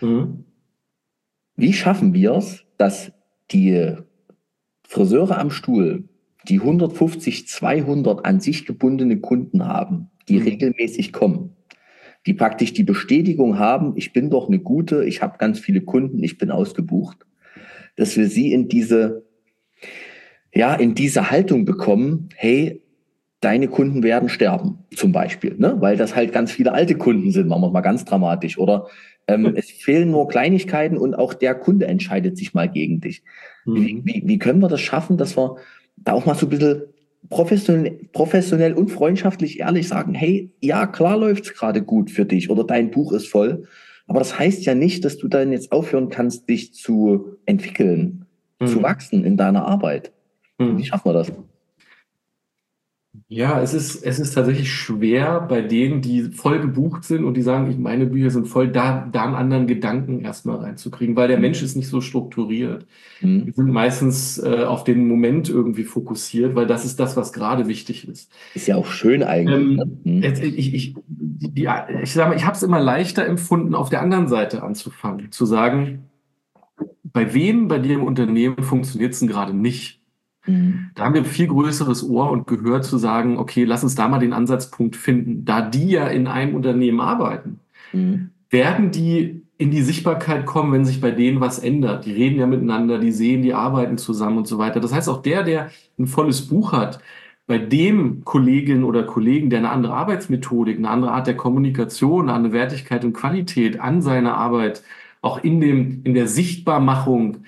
Wie schaffen wir es, dass die Friseure am Stuhl, die 150, 200 an sich gebundene Kunden haben, die regelmäßig kommen, die praktisch die Bestätigung haben, ich bin doch eine gute, ich habe ganz viele Kunden, ich bin ausgebucht, dass wir sie in diese Haltung bekommen, hey, deine Kunden werden sterben, zum Beispiel, ne? Weil das halt ganz viele alte Kunden sind, machen wir mal ganz dramatisch. Oder es fehlen nur Kleinigkeiten und auch der Kunde entscheidet sich mal gegen dich. Wie können wir das schaffen, dass wir da auch mal so ein bisschen professionell und freundschaftlich ehrlich sagen, hey, ja, klar läuft's gerade gut für dich oder dein Buch ist voll. Aber das heißt ja nicht, dass du dann jetzt aufhören kannst, dich zu entwickeln, zu Mhm. wachsen in deiner Arbeit. Wie Mhm. schaffen wir das? Ja, es ist tatsächlich schwer bei denen, die voll gebucht sind und die sagen, meine Bücher sind voll, da einen anderen Gedanken erstmal reinzukriegen, weil der Mensch ist nicht so strukturiert. Wir Hm. sind meistens auf den Moment irgendwie fokussiert, weil das ist das, was gerade wichtig ist. Ist ja auch schön eigentlich. Ne? Hm. Ich sag mal, ich habe es immer leichter empfunden, auf der anderen Seite anzufangen, zu sagen, bei wem bei dir im Unternehmen funktioniert es denn gerade nicht? Hm. Da haben wir ein viel größeres Ohr und Gehör zu sagen, okay, lass uns da mal den Ansatzpunkt finden. Da die ja in einem Unternehmen arbeiten, Hm. werden die in die Sichtbarkeit kommen, wenn sich bei denen was ändert. Die reden ja miteinander, die sehen, die arbeiten zusammen und so weiter. Das heißt, auch der ein volles Buch hat, bei dem Kolleginnen oder Kollegen, der eine andere Arbeitsmethodik, eine andere Art der Kommunikation, eine andere Wertigkeit und Qualität an seiner Arbeit, auch in der Sichtbarmachung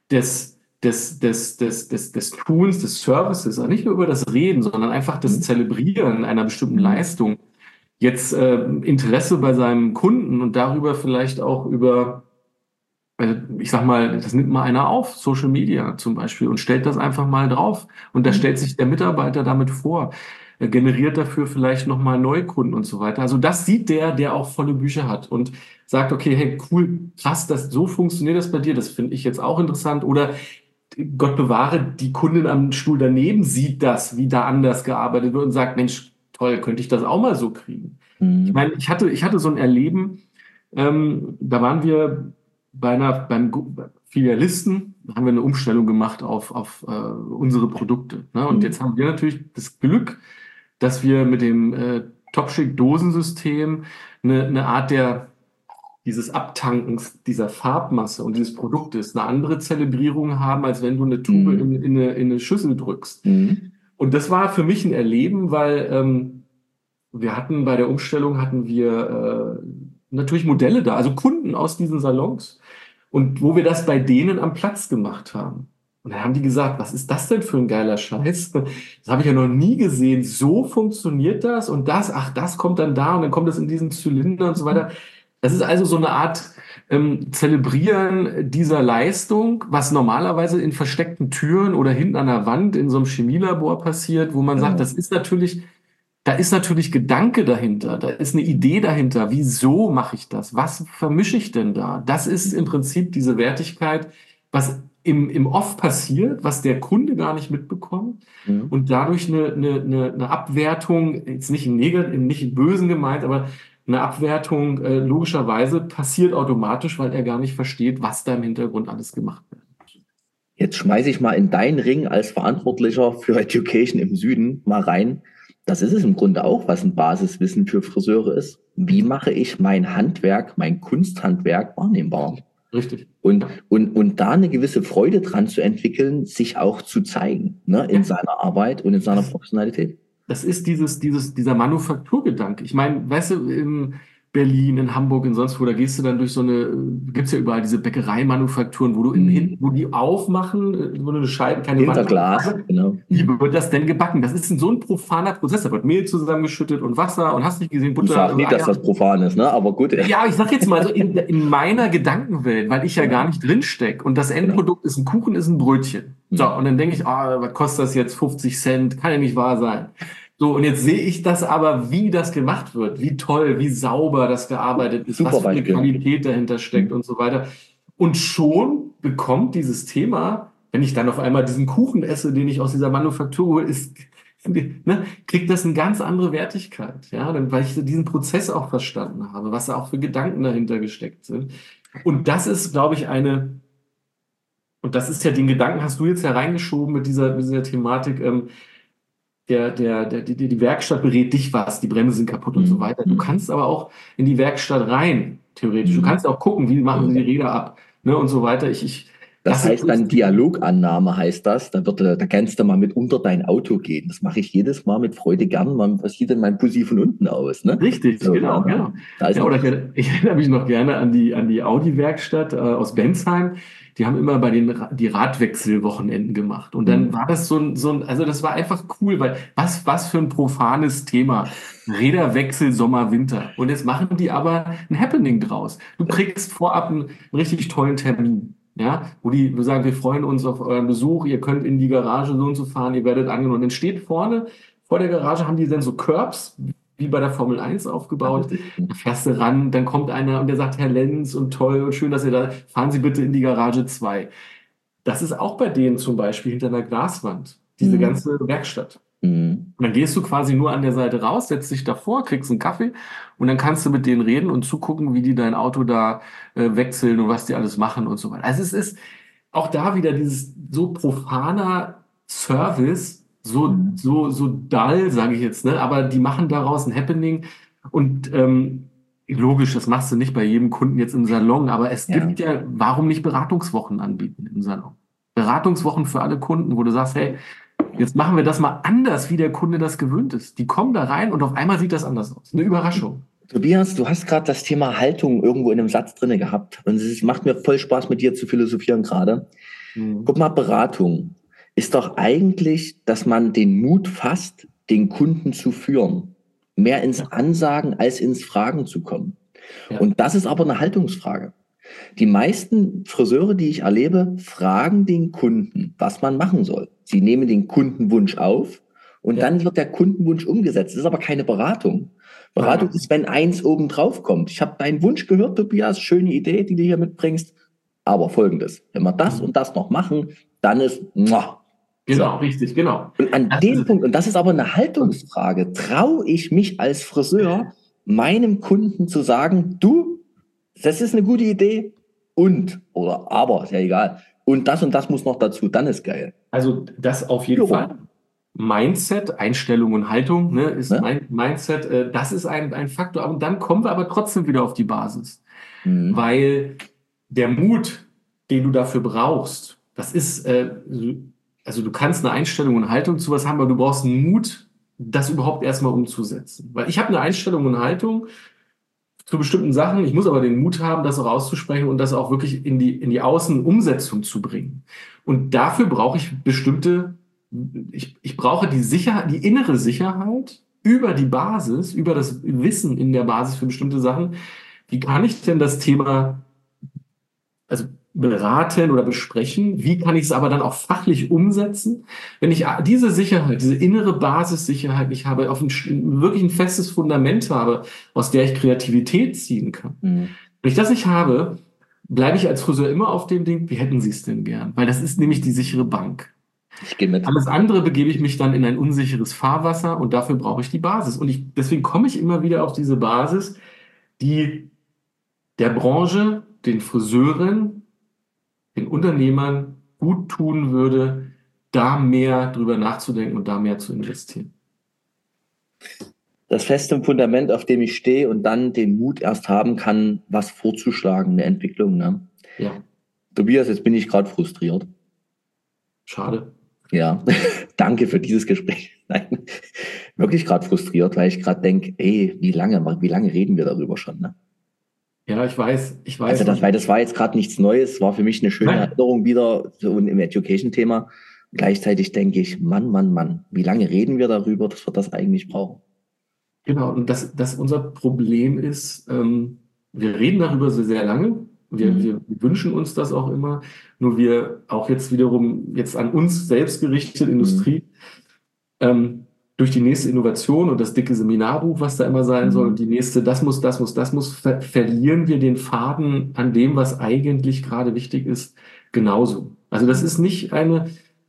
des Tuns, des Services, also nicht nur über das Reden, sondern einfach das Hm. Zelebrieren einer bestimmten Hm. Leistung, jetzt Interesse bei seinem Kunden und darüber vielleicht auch über, ich sag mal, das nimmt mal einer auf, Social Media zum Beispiel, und stellt das einfach mal drauf. Und da Hm. stellt sich der Mitarbeiter damit vor. Er generiert dafür vielleicht nochmal Neukunden und so weiter. Also das sieht der auch volle Bücher hat und sagt, okay, hey, cool, krass, so funktioniert das bei dir, das finde ich jetzt auch interessant. Oder Gott bewahre, die Kundin am Stuhl daneben sieht das, wie da anders gearbeitet wird und sagt, Mensch, toll, könnte ich das auch mal so kriegen. Ich Hm. meine, ich hatte so ein Erleben, da waren wir beim Filialisten, da haben wir eine Umstellung gemacht auf unsere Produkte. Ne? Und Hm. jetzt haben wir natürlich das Glück, dass wir mit dem Topschick-Dosensystem eine Art dieses Abtankens dieser Farbmasse und dieses Produktes eine andere Zelebrierung haben, als wenn du eine Tube Hm. in eine Schüssel drückst. Hm. Und das war für mich ein Erleben, weil wir hatten bei der Umstellung hatten wir natürlich Modelle da, also Kunden aus diesen Salons und wo wir das bei denen am Platz gemacht haben. Und dann haben die gesagt, was ist das denn für ein geiler Scheiß? Das habe ich ja noch nie gesehen. So funktioniert das und das, ach, das kommt dann da und dann kommt es in diesen Zylinder und so weiter. Das ist also so eine Art Zelebrieren dieser Leistung, was normalerweise in versteckten Türen oder hinten an der Wand in so einem Chemielabor passiert, wo man sagt, Genau. das ist natürlich da ist natürlich Gedanke dahinter, da ist eine Idee dahinter. Wieso mache ich das? Was vermische ich denn da? Das ist im Prinzip diese Wertigkeit, was im Off passiert, was der Kunde gar nicht mitbekommt Hm. und dadurch eine Abwertung, jetzt nicht nicht im Bösen gemeint, aber eine Abwertung logischerweise passiert automatisch, weil er gar nicht versteht, was da im Hintergrund alles gemacht wird. Jetzt schmeiße ich mal in deinen Ring als Verantwortlicher für Education im Süden mal rein. Das ist es im Grunde auch, was ein Basiswissen für Friseure ist. Wie mache ich mein Handwerk, mein Kunsthandwerk wahrnehmbar? Richtig. Und da eine gewisse Freude dran zu entwickeln, sich auch zu zeigen, ne, in Ja. seiner Arbeit und in seiner Das, Professionalität. Das ist dieser Manufakturgedanke. Ich meine, weißt du, in Berlin, in Hamburg, in sonst wo, da gehst du dann durch gibt's ja überall diese Bäckereimanufakturen, wo du Hm. wo die aufmachen, wo du eine Scheibe, keine Hinter Wand. Glas, genau. Wie Hm. wird das denn gebacken? Das ist so ein profaner Prozess. Da wird Mehl zusammengeschüttet und Wasser und hast nicht gesehen, Du sagst Butter, nicht, dass Eier. das profan ist, ne? Aber gut. Ja, ich sag jetzt mal so in meiner Gedankenwelt, weil ich ja gar Genau, nicht drinsteck und das genau. Endprodukt ist ein Kuchen, ist ein Brötchen. So, Hm. und dann denke ich, was kostet das jetzt? 50 Cent? Kann ja nicht wahr sein. So, und jetzt sehe ich das aber, wie das gemacht wird, wie toll, wie sauber das gearbeitet ist, was Super für eine Beispiel. Qualität dahinter steckt Hm. und so weiter. Und schon bekommt dieses Thema, wenn ich dann auf einmal diesen Kuchen esse, den ich aus dieser Manufaktur hole, ne, kriegt das eine ganz andere Wertigkeit. Ja, dann, weil ich diesen Prozess auch verstanden habe, was da auch für Gedanken dahinter gesteckt sind. Und das ist, glaube ich, und das ist ja den Gedanken, hast du jetzt hereingeschoben mit dieser Thematik, die Werkstatt berät dich was, die Bremsen sind kaputt und so Hm. weiter. Du Hm. kannst aber auch in die Werkstatt rein, theoretisch. Du Hm. kannst auch gucken, wie machen sie Ja. die Räder ab, ne, und so weiter. Das Das sind heißt dann Dialogannahme heißt das. Da kannst du mal mit unter dein Auto gehen. Das mache ich jedes Mal mit Freude gern. Was sieht denn mein Pussy von unten aus? Ne? richtig, So, genau, ja. genau. Da ist Ja, noch oder was. ich erinnere mich noch gerne an die Audi-Werkstatt aus Bensheim. die haben immer bei die Radwechselwochenenden gemacht. Und dann war das also das war einfach cool, weil was für ein profanes Thema. Räderwechsel Sommer, Winter. Und jetzt machen die aber ein Happening draus. Du kriegst vorab einen richtig tollen Termin. Ja, wo wir sagen, wir freuen uns auf euren Besuch, ihr könnt in die Garage so und so fahren, ihr werdet angenommen. Und dann steht vorne, vor der Garage haben die dann so Curbs, wie bei der Formel 1 aufgebaut. Da fährst du ran, dann kommt einer und der sagt, Herr Lenz und toll und schön, dass ihr da, fahren Sie bitte in die Garage 2. Das ist auch bei denen zum Beispiel hinter einer Glaswand, diese ganze Werkstatt. Und dann gehst du quasi nur an der Seite raus, setzt dich davor, kriegst einen Kaffee und dann kannst du mit denen reden und zugucken, wie die dein Auto da wechseln und was die alles machen und so weiter. Also es ist auch da wieder dieses so profaner Service, so dull, sage ich jetzt, ne? Aber die machen daraus ein Happening und logisch, das machst du nicht bei jedem Kunden jetzt im Salon, aber es gibt ja, warum nicht Beratungswochen anbieten im Salon? Beratungswochen für alle Kunden, wo du sagst, hey, jetzt machen wir das mal anders, wie der Kunde das gewöhnt ist. Die kommen da rein und auf einmal sieht das anders aus. Eine Überraschung. Tobias, du hast gerade das Thema Haltung irgendwo in einem Satz drinne gehabt. Und es macht mir voll Spaß, mit dir zu philosophieren gerade. Guck mal, Beratung ist doch eigentlich, dass man den Mut fasst, den Kunden zu führen. Mehr ins Ansagen als ins Fragen zu kommen. Ja. Und das ist aber eine Haltungsfrage. Die meisten Friseure, die ich erlebe, fragen den Kunden, was man machen soll. Sie nehmen den Kundenwunsch auf und dann wird der Kundenwunsch umgesetzt. Das ist aber keine Beratung. Beratung ist, wenn eins oben drauf kommt. Ich habe deinen Wunsch gehört, Tobias, schöne Idee, die du hier mitbringst. Aber Folgendes, wenn wir das und das noch machen, dann ist Genau, so. richtig, genau. Und an dem Punkt, und das ist aber eine Haltungsfrage, traue ich mich als Friseur, meinem Kunden zu sagen, du, das ist eine gute Idee oder aber, ist ja egal. Und das muss noch dazu, dann ist geil. Also das auf jeden Fall. Mindset, Einstellung und Haltung, ne, ist mein Mindset, das ist ein Faktor. Und dann kommen wir aber trotzdem wieder auf die Basis. Weil der Mut, den du dafür brauchst, das ist, also du kannst eine Einstellung und Haltung zu was haben, aber du brauchst einen Mut, das überhaupt erstmal umzusetzen. Weil ich habe eine Einstellung und Haltung zu bestimmten Sachen. Ich muss aber den Mut haben, das auch auszusprechen und das auch wirklich in die Außenumsetzung zu bringen. Und dafür brauche ich ich brauche die Sicherheit, die innere Sicherheit über die Basis, über das Wissen in der Basis für bestimmte Sachen. Wie kann ich denn das Thema, also beraten oder besprechen? Wie kann ich es aber dann auch fachlich umsetzen? Wenn ich diese Sicherheit, diese innere Basissicherheit nicht habe, wirklich ein festes Fundament habe, aus der ich Kreativität ziehen kann. Wenn ich das nicht habe, bleibe ich als Friseur immer auf dem Ding, wie hätten Sie es denn gern? Weil das ist nämlich die sichere Bank. Ich gehe mit. Alles andere begebe ich mich dann in ein unsicheres Fahrwasser und dafür brauche ich die Basis. Und deswegen komme ich immer wieder auf diese Basis, die der Branche, den Friseuren, den Unternehmern gut tun würde, da mehr drüber nachzudenken und da mehr zu investieren. Das feste Fundament, auf dem ich stehe und dann den Mut erst haben kann, was vorzuschlagen, eine Entwicklung. Ne? Ja. Tobias, jetzt bin ich gerade frustriert. Schade. Ja, danke für dieses Gespräch. Nein, wirklich gerade frustriert, weil ich gerade denke, ey, wie lange reden wir darüber schon, ne? Ja, ich weiß. Also das war jetzt gerade nichts Neues, war für mich eine schöne Erinnerung wieder so im Education-Thema. Gleichzeitig denke ich, Mann, wie lange reden wir darüber, dass wir das eigentlich brauchen? Genau, und das unser Problem ist, wir reden darüber sehr lange. Wir wünschen uns das auch immer, nur wir auch jetzt wiederum an uns selbst gerichtet, Industrie, durch die nächste Innovation und das dicke Seminarbuch, was da immer sein soll, und die nächste, das muss, verlieren wir den Faden an dem, was eigentlich gerade wichtig ist, genauso. Also das ist nicht eine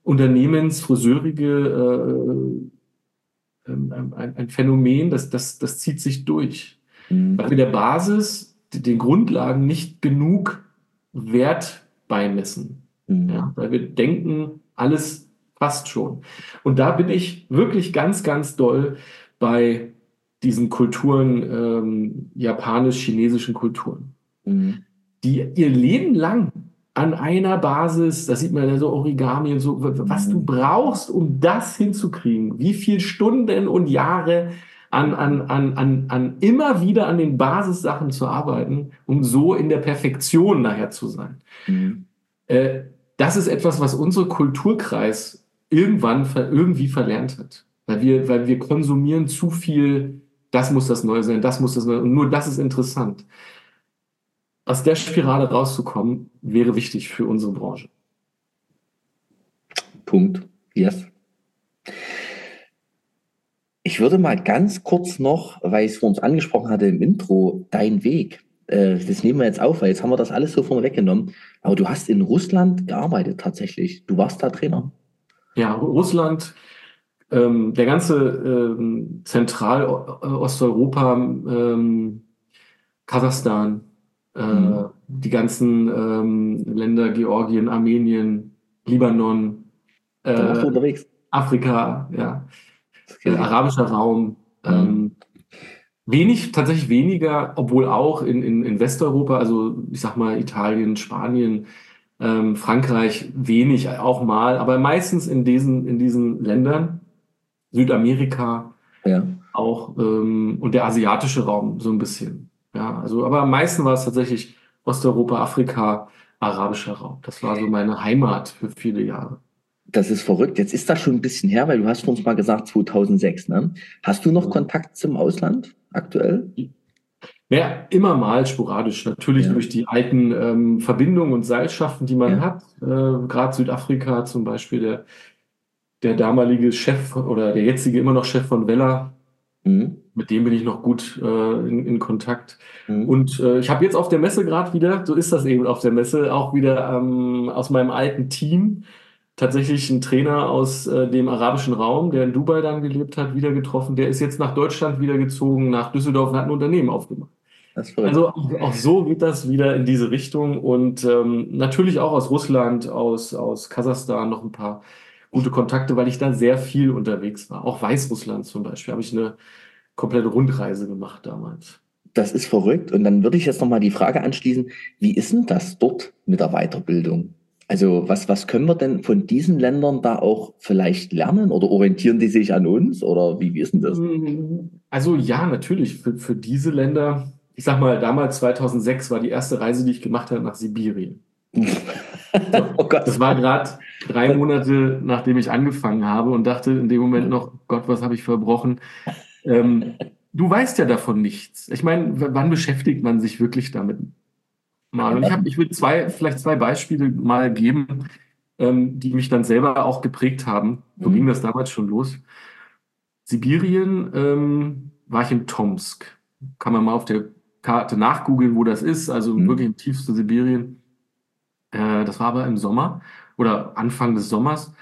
unternehmensfriseurige ein Phänomen, das zieht sich durch. Weil wir der Basis, den Grundlagen nicht genug Wert beimessen. Ja, weil wir denken, alles passt schon. Und da bin ich wirklich ganz, ganz doll bei diesen Kulturen, japanisch-chinesischen Kulturen, die ihr Leben lang an einer Basis, das sieht man ja so Origami und so, was du brauchst, um das hinzukriegen, wie viel Stunden und Jahre an immer wieder an den Basissachen zu arbeiten, um so in der Perfektion nachher zu sein. Äh, Das ist etwas, was unser Kulturkreis irgendwie verlernt hat. Weil wir konsumieren zu viel, das muss das Neue sein, das muss das Neue, und nur das ist interessant. Aus der Spirale rauszukommen, wäre wichtig für unsere Branche. Punkt. Yes. Ich würde mal ganz kurz noch, weil ich es vor uns angesprochen hatte im Intro, dein Weg. Das nehmen wir jetzt auf, weil jetzt haben wir das alles so vorne weggenommen. Aber du hast in Russland gearbeitet tatsächlich. Du warst da Trainer. Ja, Russland, der ganze Osteuropa, Kasachstan, Mhm. die ganzen Länder, Georgien, Armenien, Libanon, Da warst äh, du unterwegs. Afrika, ja, Das ist gesehen. arabischer Raum. Mhm. Tatsächlich weniger, obwohl auch in Westeuropa, also ich sag mal Italien, Spanien, Frankreich, wenig auch mal, aber meistens in diesen Ländern, Südamerika Ja. auch und der asiatische Raum so ein bisschen. Ja, also, aber am meisten war es tatsächlich Osteuropa, Afrika, arabischer Raum. Das war so meine Heimat für viele Jahre. Das ist verrückt. Jetzt ist das schon ein bisschen her, weil du hast uns mal gesagt 2006, ne? Hast du noch Kontakt zum Ausland aktuell? Ja, immer mal sporadisch, natürlich Ja. durch die alten Verbindungen und Seilschaften, die man Ja. hat. Gerade Südafrika zum Beispiel, der damalige Chef oder der jetzige immer noch Chef von Vella, Mhm. mit dem bin ich noch gut in Kontakt. Mhm. Und ich habe jetzt auf der Messe gerade wieder, so ist das eben auf der Messe, auch wieder aus meinem alten Team tatsächlich einen Trainer aus dem arabischen Raum, der in Dubai dann gelebt hat, wieder getroffen. Der ist jetzt nach Deutschland wieder gezogen, nach Düsseldorf und hat ein Unternehmen aufgemacht. Das ist verrückt. Also auch so geht das wieder in diese Richtung und natürlich auch aus Russland, aus Kasachstan noch ein paar gute Kontakte, weil ich da sehr viel unterwegs war. Auch Weißrussland zum Beispiel habe ich eine komplette Rundreise gemacht damals. Das ist verrückt. Und dann würde ich jetzt nochmal die Frage anschließen, wie ist denn das dort mit der Weiterbildung? Also was können wir denn von diesen Ländern da auch vielleicht lernen oder orientieren die sich an uns oder wie ist denn das? Also ja, natürlich für diese Länder. Ich sag mal, damals 2006 war die erste Reise, die ich gemacht habe, nach Sibirien. So, Oh Gott. das war gerade 3 Monate, nachdem ich angefangen habe und dachte in dem Moment noch, Gott, was habe ich verbrochen? Ähm, Du weißt ja davon nichts. Ich meine, wann beschäftigt man sich wirklich damit mal? Und ich will vielleicht zwei Beispiele mal geben, die mich dann selber auch geprägt haben. So ging Mhm. das damals schon los. Sibirien, war ich in Tomsk. Kann man mal auf der Karte nachgoogeln, wo das ist. Also wirklich Mhm. im tiefsten Sibirien. Das war aber im Sommer oder Anfang des Sommers.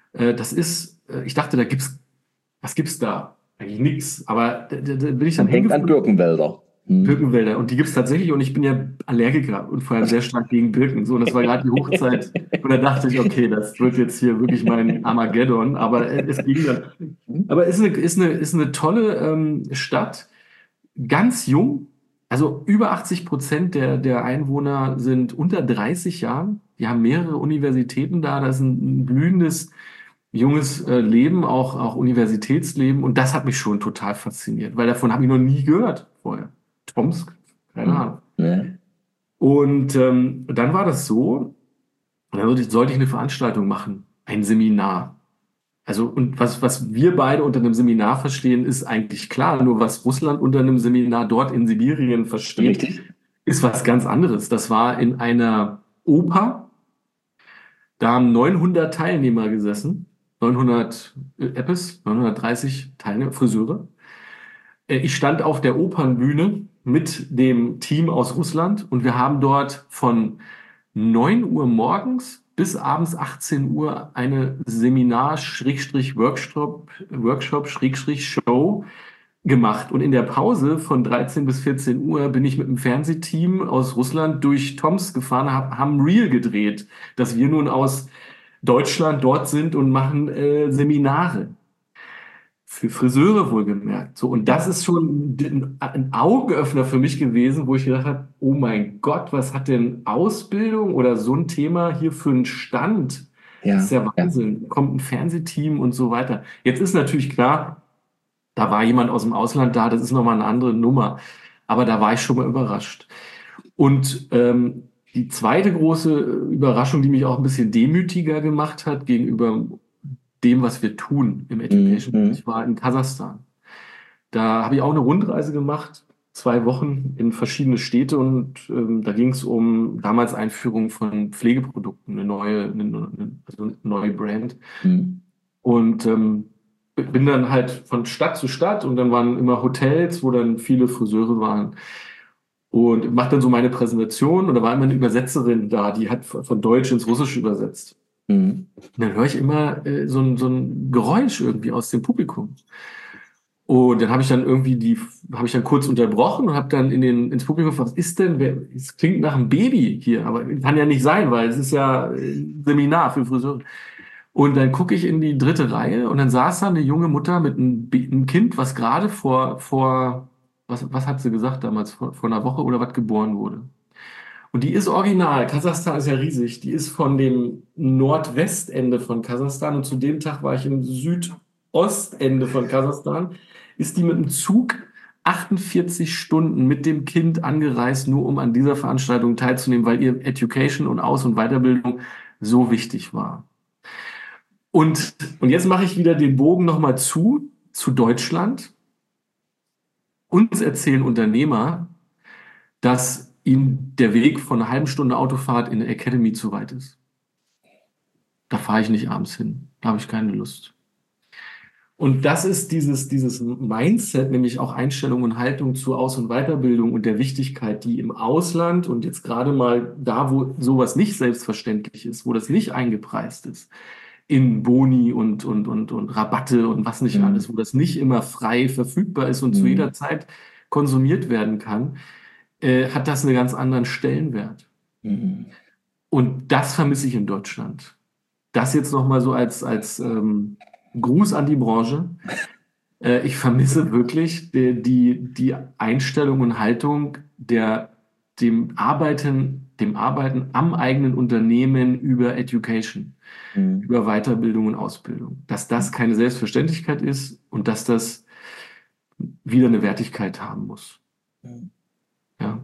Ich dachte, was gibt's da? Eigentlich nichts. Aber da bin ich Man dann denkt an hingefahren. Birkenwälder. Mhm. Birkenwälder. Und die gibt's tatsächlich. Und ich bin ja Allergiker und vor allem sehr stark gegen Birken. So, und das war gerade die Hochzeit. Und da dachte ich, okay, das wird jetzt hier wirklich mein Armageddon. Aber es ging dann. Aber ist eine tolle Stadt. Ganz jung. Also über 80% der Einwohner sind unter 30 Jahren. Die haben mehrere Universitäten da. Das ist ein blühendes junges Leben, auch Universitätsleben. Und das hat mich schon total fasziniert, weil davon habe ich noch nie gehört vorher. Tomsk, keine Mhm. Ahnung. Ja. Und dann war das so, dann sollte ich eine Veranstaltung machen, ein Seminar. Also, und was wir beide unter einem Seminar verstehen, ist eigentlich klar. Nur was Russland unter einem Seminar dort in Sibirien versteht, Richtig? ist was ganz anderes. Das war in einer Oper. Da haben 900 Teilnehmer gesessen, 900 Eppes, 930 Teilnehmer, Friseure. Ich stand auf der Opernbühne mit dem Team aus Russland und wir haben dort von 9 Uhr morgens bis abends 18 Uhr eine Seminar-Workshop-Show gemacht. Und in der Pause von 13 bis 14 Uhr bin ich mit einem Fernsehteam aus Russland durch Tomsk gefahren, haben ein Reel gedreht, dass wir nun aus Deutschland dort sind und machen Seminare. Für Friseure wohlgemerkt. So, und das Ja. ist schon ein Augenöffner für mich gewesen, wo ich gedacht habe, oh mein Gott, was hat denn Ausbildung oder so ein Thema hier für einen Stand? Das ist Ja. ja Ja. Wahnsinn. Kommt ein Fernsehteam und so weiter. Jetzt ist natürlich klar, da war jemand aus dem Ausland da, das ist nochmal eine andere Nummer. Aber da war ich schon mal überrascht. Und die zweite große Überraschung, die mich auch ein bisschen demütiger gemacht hat gegenüber dem, was wir tun im Education, war in Kasachstan. Da habe ich auch eine Rundreise gemacht, 2 Wochen in verschiedene Städte und da ging es um damals Einführung von Pflegeprodukten, also eine neue Brand. Und bin dann halt von Stadt zu Stadt und dann waren immer Hotels, wo dann viele Friseure waren. Und mache dann so meine Präsentation und da war immer eine Übersetzerin da, die hat von Deutsch ins Russische übersetzt. Und dann höre ich immer so ein Geräusch irgendwie aus dem Publikum. Und dann habe ich dann kurz unterbrochen und habe dann ins Publikum gefragt, was ist denn, es klingt nach einem Baby hier, aber kann ja nicht sein, weil es ist ja ein Seminar für Friseure. Und dann gucke ich in die dritte Reihe und dann saß da eine junge Mutter mit einem Kind, was gerade was hat sie gesagt damals, vor einer Woche oder was geboren wurde. Und die ist original, Kasachstan ist ja riesig, die ist von dem Nordwestende von Kasachstan und zu dem Tag war ich im Südostende von Kasachstan, ist die mit dem Zug 48 Stunden mit dem Kind angereist, nur um an dieser Veranstaltung teilzunehmen, weil ihr Education und Aus- und Weiterbildung so wichtig war. Und jetzt mache ich wieder den Bogen nochmal zu Deutschland. Uns erzählen Unternehmer, dass ihnen der Weg von einer halben Stunde Autofahrt in eine Academy zu weit ist. Da fahre ich nicht abends hin. Da habe ich keine Lust. Und das ist dieses Mindset, nämlich auch Einstellung und Haltung zur Aus- und Weiterbildung und der Wichtigkeit, die im Ausland und jetzt gerade mal da, wo sowas nicht selbstverständlich ist, wo das nicht eingepreist ist, in Boni und Rabatte und was nicht alles, wo das nicht immer frei verfügbar ist und zu jeder Zeit konsumiert werden kann, hat das einen ganz anderen Stellenwert. Und das vermisse ich in Deutschland. Das jetzt nochmal so als Gruß an die Branche. Ich vermisse wirklich die Einstellung und Haltung dem Arbeiten am eigenen Unternehmen über Education, über Weiterbildung und Ausbildung. Dass das keine Selbstverständlichkeit ist und dass das wieder eine Wertigkeit haben muss. Ja.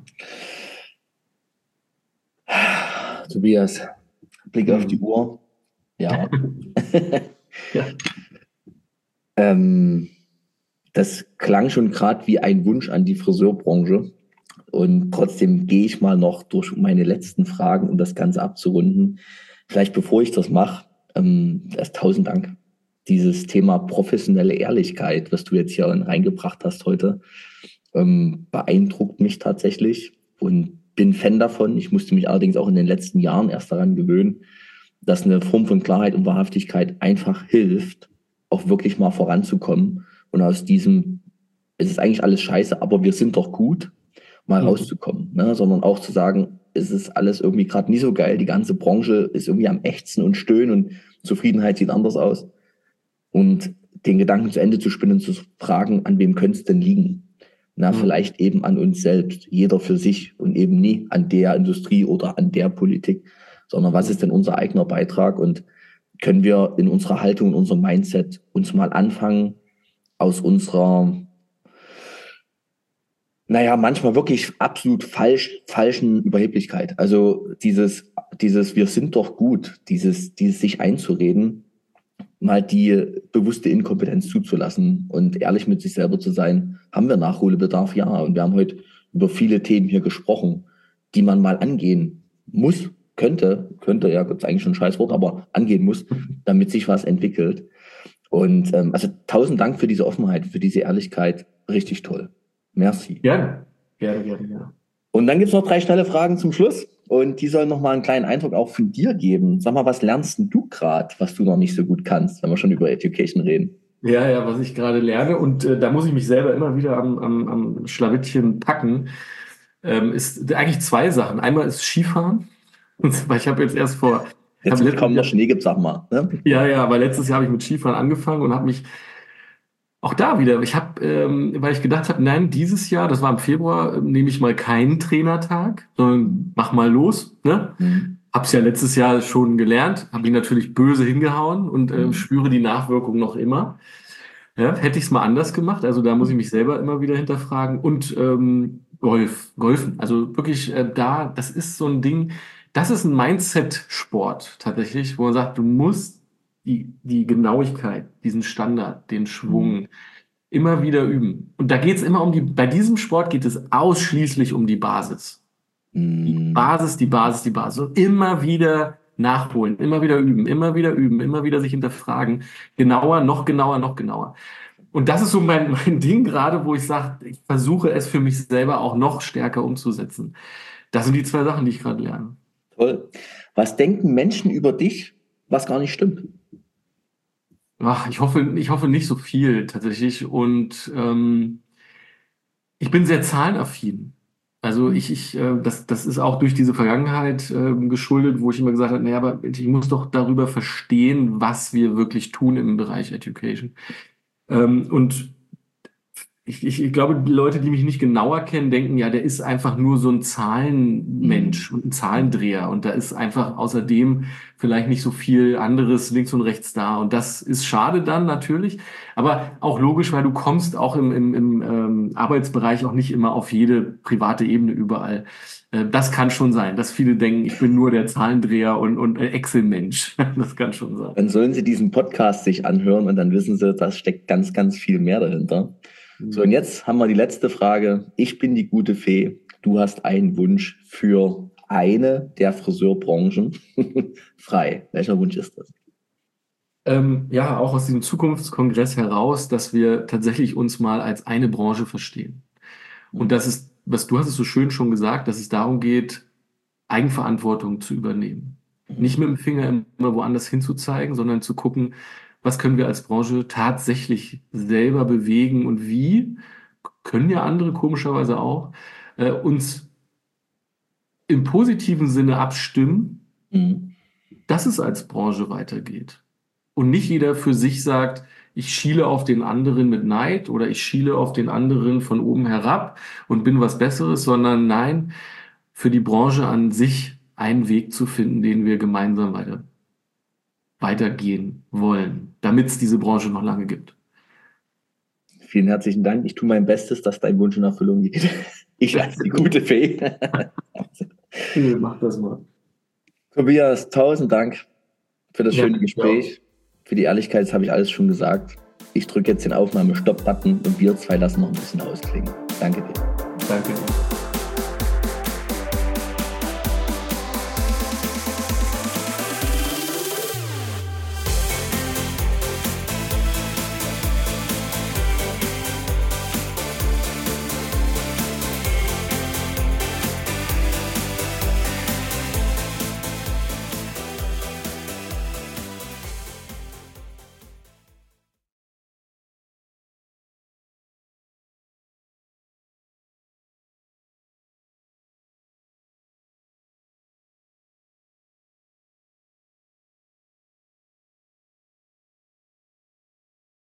Tobias, Blick auf die Uhr. Ja. Ja. Das klang schon gerade wie ein Wunsch an die Friseurbranche. Und trotzdem gehe ich mal noch durch meine letzten Fragen, um das Ganze abzurunden. Vielleicht bevor ich das mache, erst 1000 Dank. Dieses Thema professionelle Ehrlichkeit, was du jetzt hier reingebracht hast heute, beeindruckt mich tatsächlich und bin Fan davon. Ich musste mich allerdings auch in den letzten Jahren erst daran gewöhnen, dass eine Form von Klarheit und Wahrhaftigkeit einfach hilft, auch wirklich mal voranzukommen und aus diesem, es ist eigentlich alles scheiße, aber wir sind doch gut, mal rauszukommen, ne? Sondern auch zu sagen, es ist alles irgendwie gerade nicht so geil, die ganze Branche ist irgendwie am Ächzen und Stöhnen und Zufriedenheit sieht anders aus. Und den Gedanken zu Ende zu spinnen und zu fragen, an wem könnte es denn liegen? Na, vielleicht eben an uns selbst, jeder für sich und eben nie an der Industrie oder an der Politik, sondern was ist denn unser eigener Beitrag und können wir in unserer Haltung, in unserem Mindset uns mal anfangen, aus unserer, manchmal wirklich absolut falschen Überheblichkeit. Also dieses wir sind doch gut, dieses sich einzureden, mal die bewusste Inkompetenz zuzulassen und ehrlich mit sich selber zu sein, haben wir Nachholbedarf? Ja. Und wir haben heute über viele Themen hier gesprochen, die man mal angehen muss, könnte, ja, das ist eigentlich schon ein Scheißwort, aber angehen muss, damit sich was entwickelt. Und also 1000 Dank für diese Offenheit, für diese Ehrlichkeit. Richtig toll. Merci. Gerne. Und dann gibt es noch 3 schnelle Fragen zum Schluss. Und die sollen nochmal einen kleinen Eindruck auch von dir geben. Sag mal, was lernst du gerade, was du noch nicht so gut kannst, wenn wir schon über Education reden? Ja, was ich gerade lerne. Und da muss ich mich selber immer wieder am Schlawittchen packen. Ist eigentlich 2 Sachen. Einmal ist Skifahren. Weil ich habe jetzt erst Jetzt wird kaum noch Schnee gibt, sag mal. Ne? Ja, aber letztes Jahr habe ich mit Skifahren angefangen und habe mich auch da wieder, weil ich gedacht habe, nein, dieses Jahr, das war im Februar, nehme ich mal keinen Trainertag, sondern mach mal los. Ne? Hab's ja letztes Jahr schon gelernt, habe ihn natürlich böse hingehauen und spüre die Nachwirkung noch immer. Ja, hätte ich es mal anders gemacht, also da muss ich mich selber immer wieder hinterfragen. Und geholfen. Also wirklich das ist so ein Ding, das ist ein Mindset-Sport tatsächlich, wo man sagt, du musst die Genauigkeit, diesen Standard, den Schwung immer wieder üben. Und da geht es immer bei diesem Sport geht es ausschließlich um die Basis. Die Basis, die Basis, die Basis. Und immer wieder nachholen, immer wieder üben, immer wieder üben, immer wieder sich hinterfragen. Genauer, noch genauer, noch genauer. Und das ist so mein Ding gerade, wo ich sage, ich versuche es für mich selber auch noch stärker umzusetzen. Das sind die zwei Sachen, die ich gerade lerne. Toll. Was denken Menschen über dich, was gar nicht stimmt? Ach, ich hoffe nicht so viel tatsächlich. Und ich bin sehr zahlenaffin. Also das ist auch durch diese Vergangenheit geschuldet, wo ich immer gesagt habe, naja, aber ich muss doch darüber verstehen, was wir wirklich tun im Bereich Education. Und ich glaube, die Leute, die mich nicht genauer kennen, denken, ja, der ist einfach nur so ein Zahlenmensch und ein Zahlendreher. Und da ist einfach außerdem vielleicht nicht so viel anderes links und rechts da. Und das ist schade dann natürlich. Aber auch logisch, weil du kommst auch im Arbeitsbereich auch nicht immer auf jede private Ebene überall. Das kann schon sein, dass viele denken, ich bin nur der Zahlendreher und Excel-Mensch. Das kann schon sein. Dann sollen sie diesen Podcast sich anhören und dann wissen sie, da steckt ganz, ganz viel mehr dahinter. So, und jetzt haben wir die letzte Frage. Ich bin die gute Fee. Du hast einen Wunsch für eine der Friseurbranchen frei. Welcher Wunsch ist das? Ja, auch aus diesem Zukunftskongress heraus, dass wir tatsächlich uns mal als eine Branche verstehen. Und das ist, du hast es so schön schon gesagt, dass es darum geht, Eigenverantwortung zu übernehmen. Nicht mit dem Finger immer woanders hinzuzeigen, sondern zu gucken, was können wir als Branche tatsächlich selber bewegen und wie, können ja andere komischerweise auch, uns im positiven Sinne abstimmen, dass es als Branche weitergeht. Und nicht jeder für sich sagt, ich schiele auf den anderen mit Neid oder ich schiele auf den anderen von oben herab und bin was Besseres, sondern nein, für die Branche an sich einen Weg zu finden, den wir gemeinsam weitergehen wollen, damit es diese Branche noch lange gibt. Vielen herzlichen Dank. Ich tue mein Bestes, dass dein Wunsch in Erfüllung geht. Ich als die gute Fee. Mach das mal. Tobias, 1000 Dank für das schöne Gespräch. Ja. Für die Ehrlichkeit, das habe ich alles schon gesagt. Ich drücke jetzt den Aufnahme-Stopp-Button und wir zwei lassen noch ein bisschen ausklingen. Danke dir. Danke dir.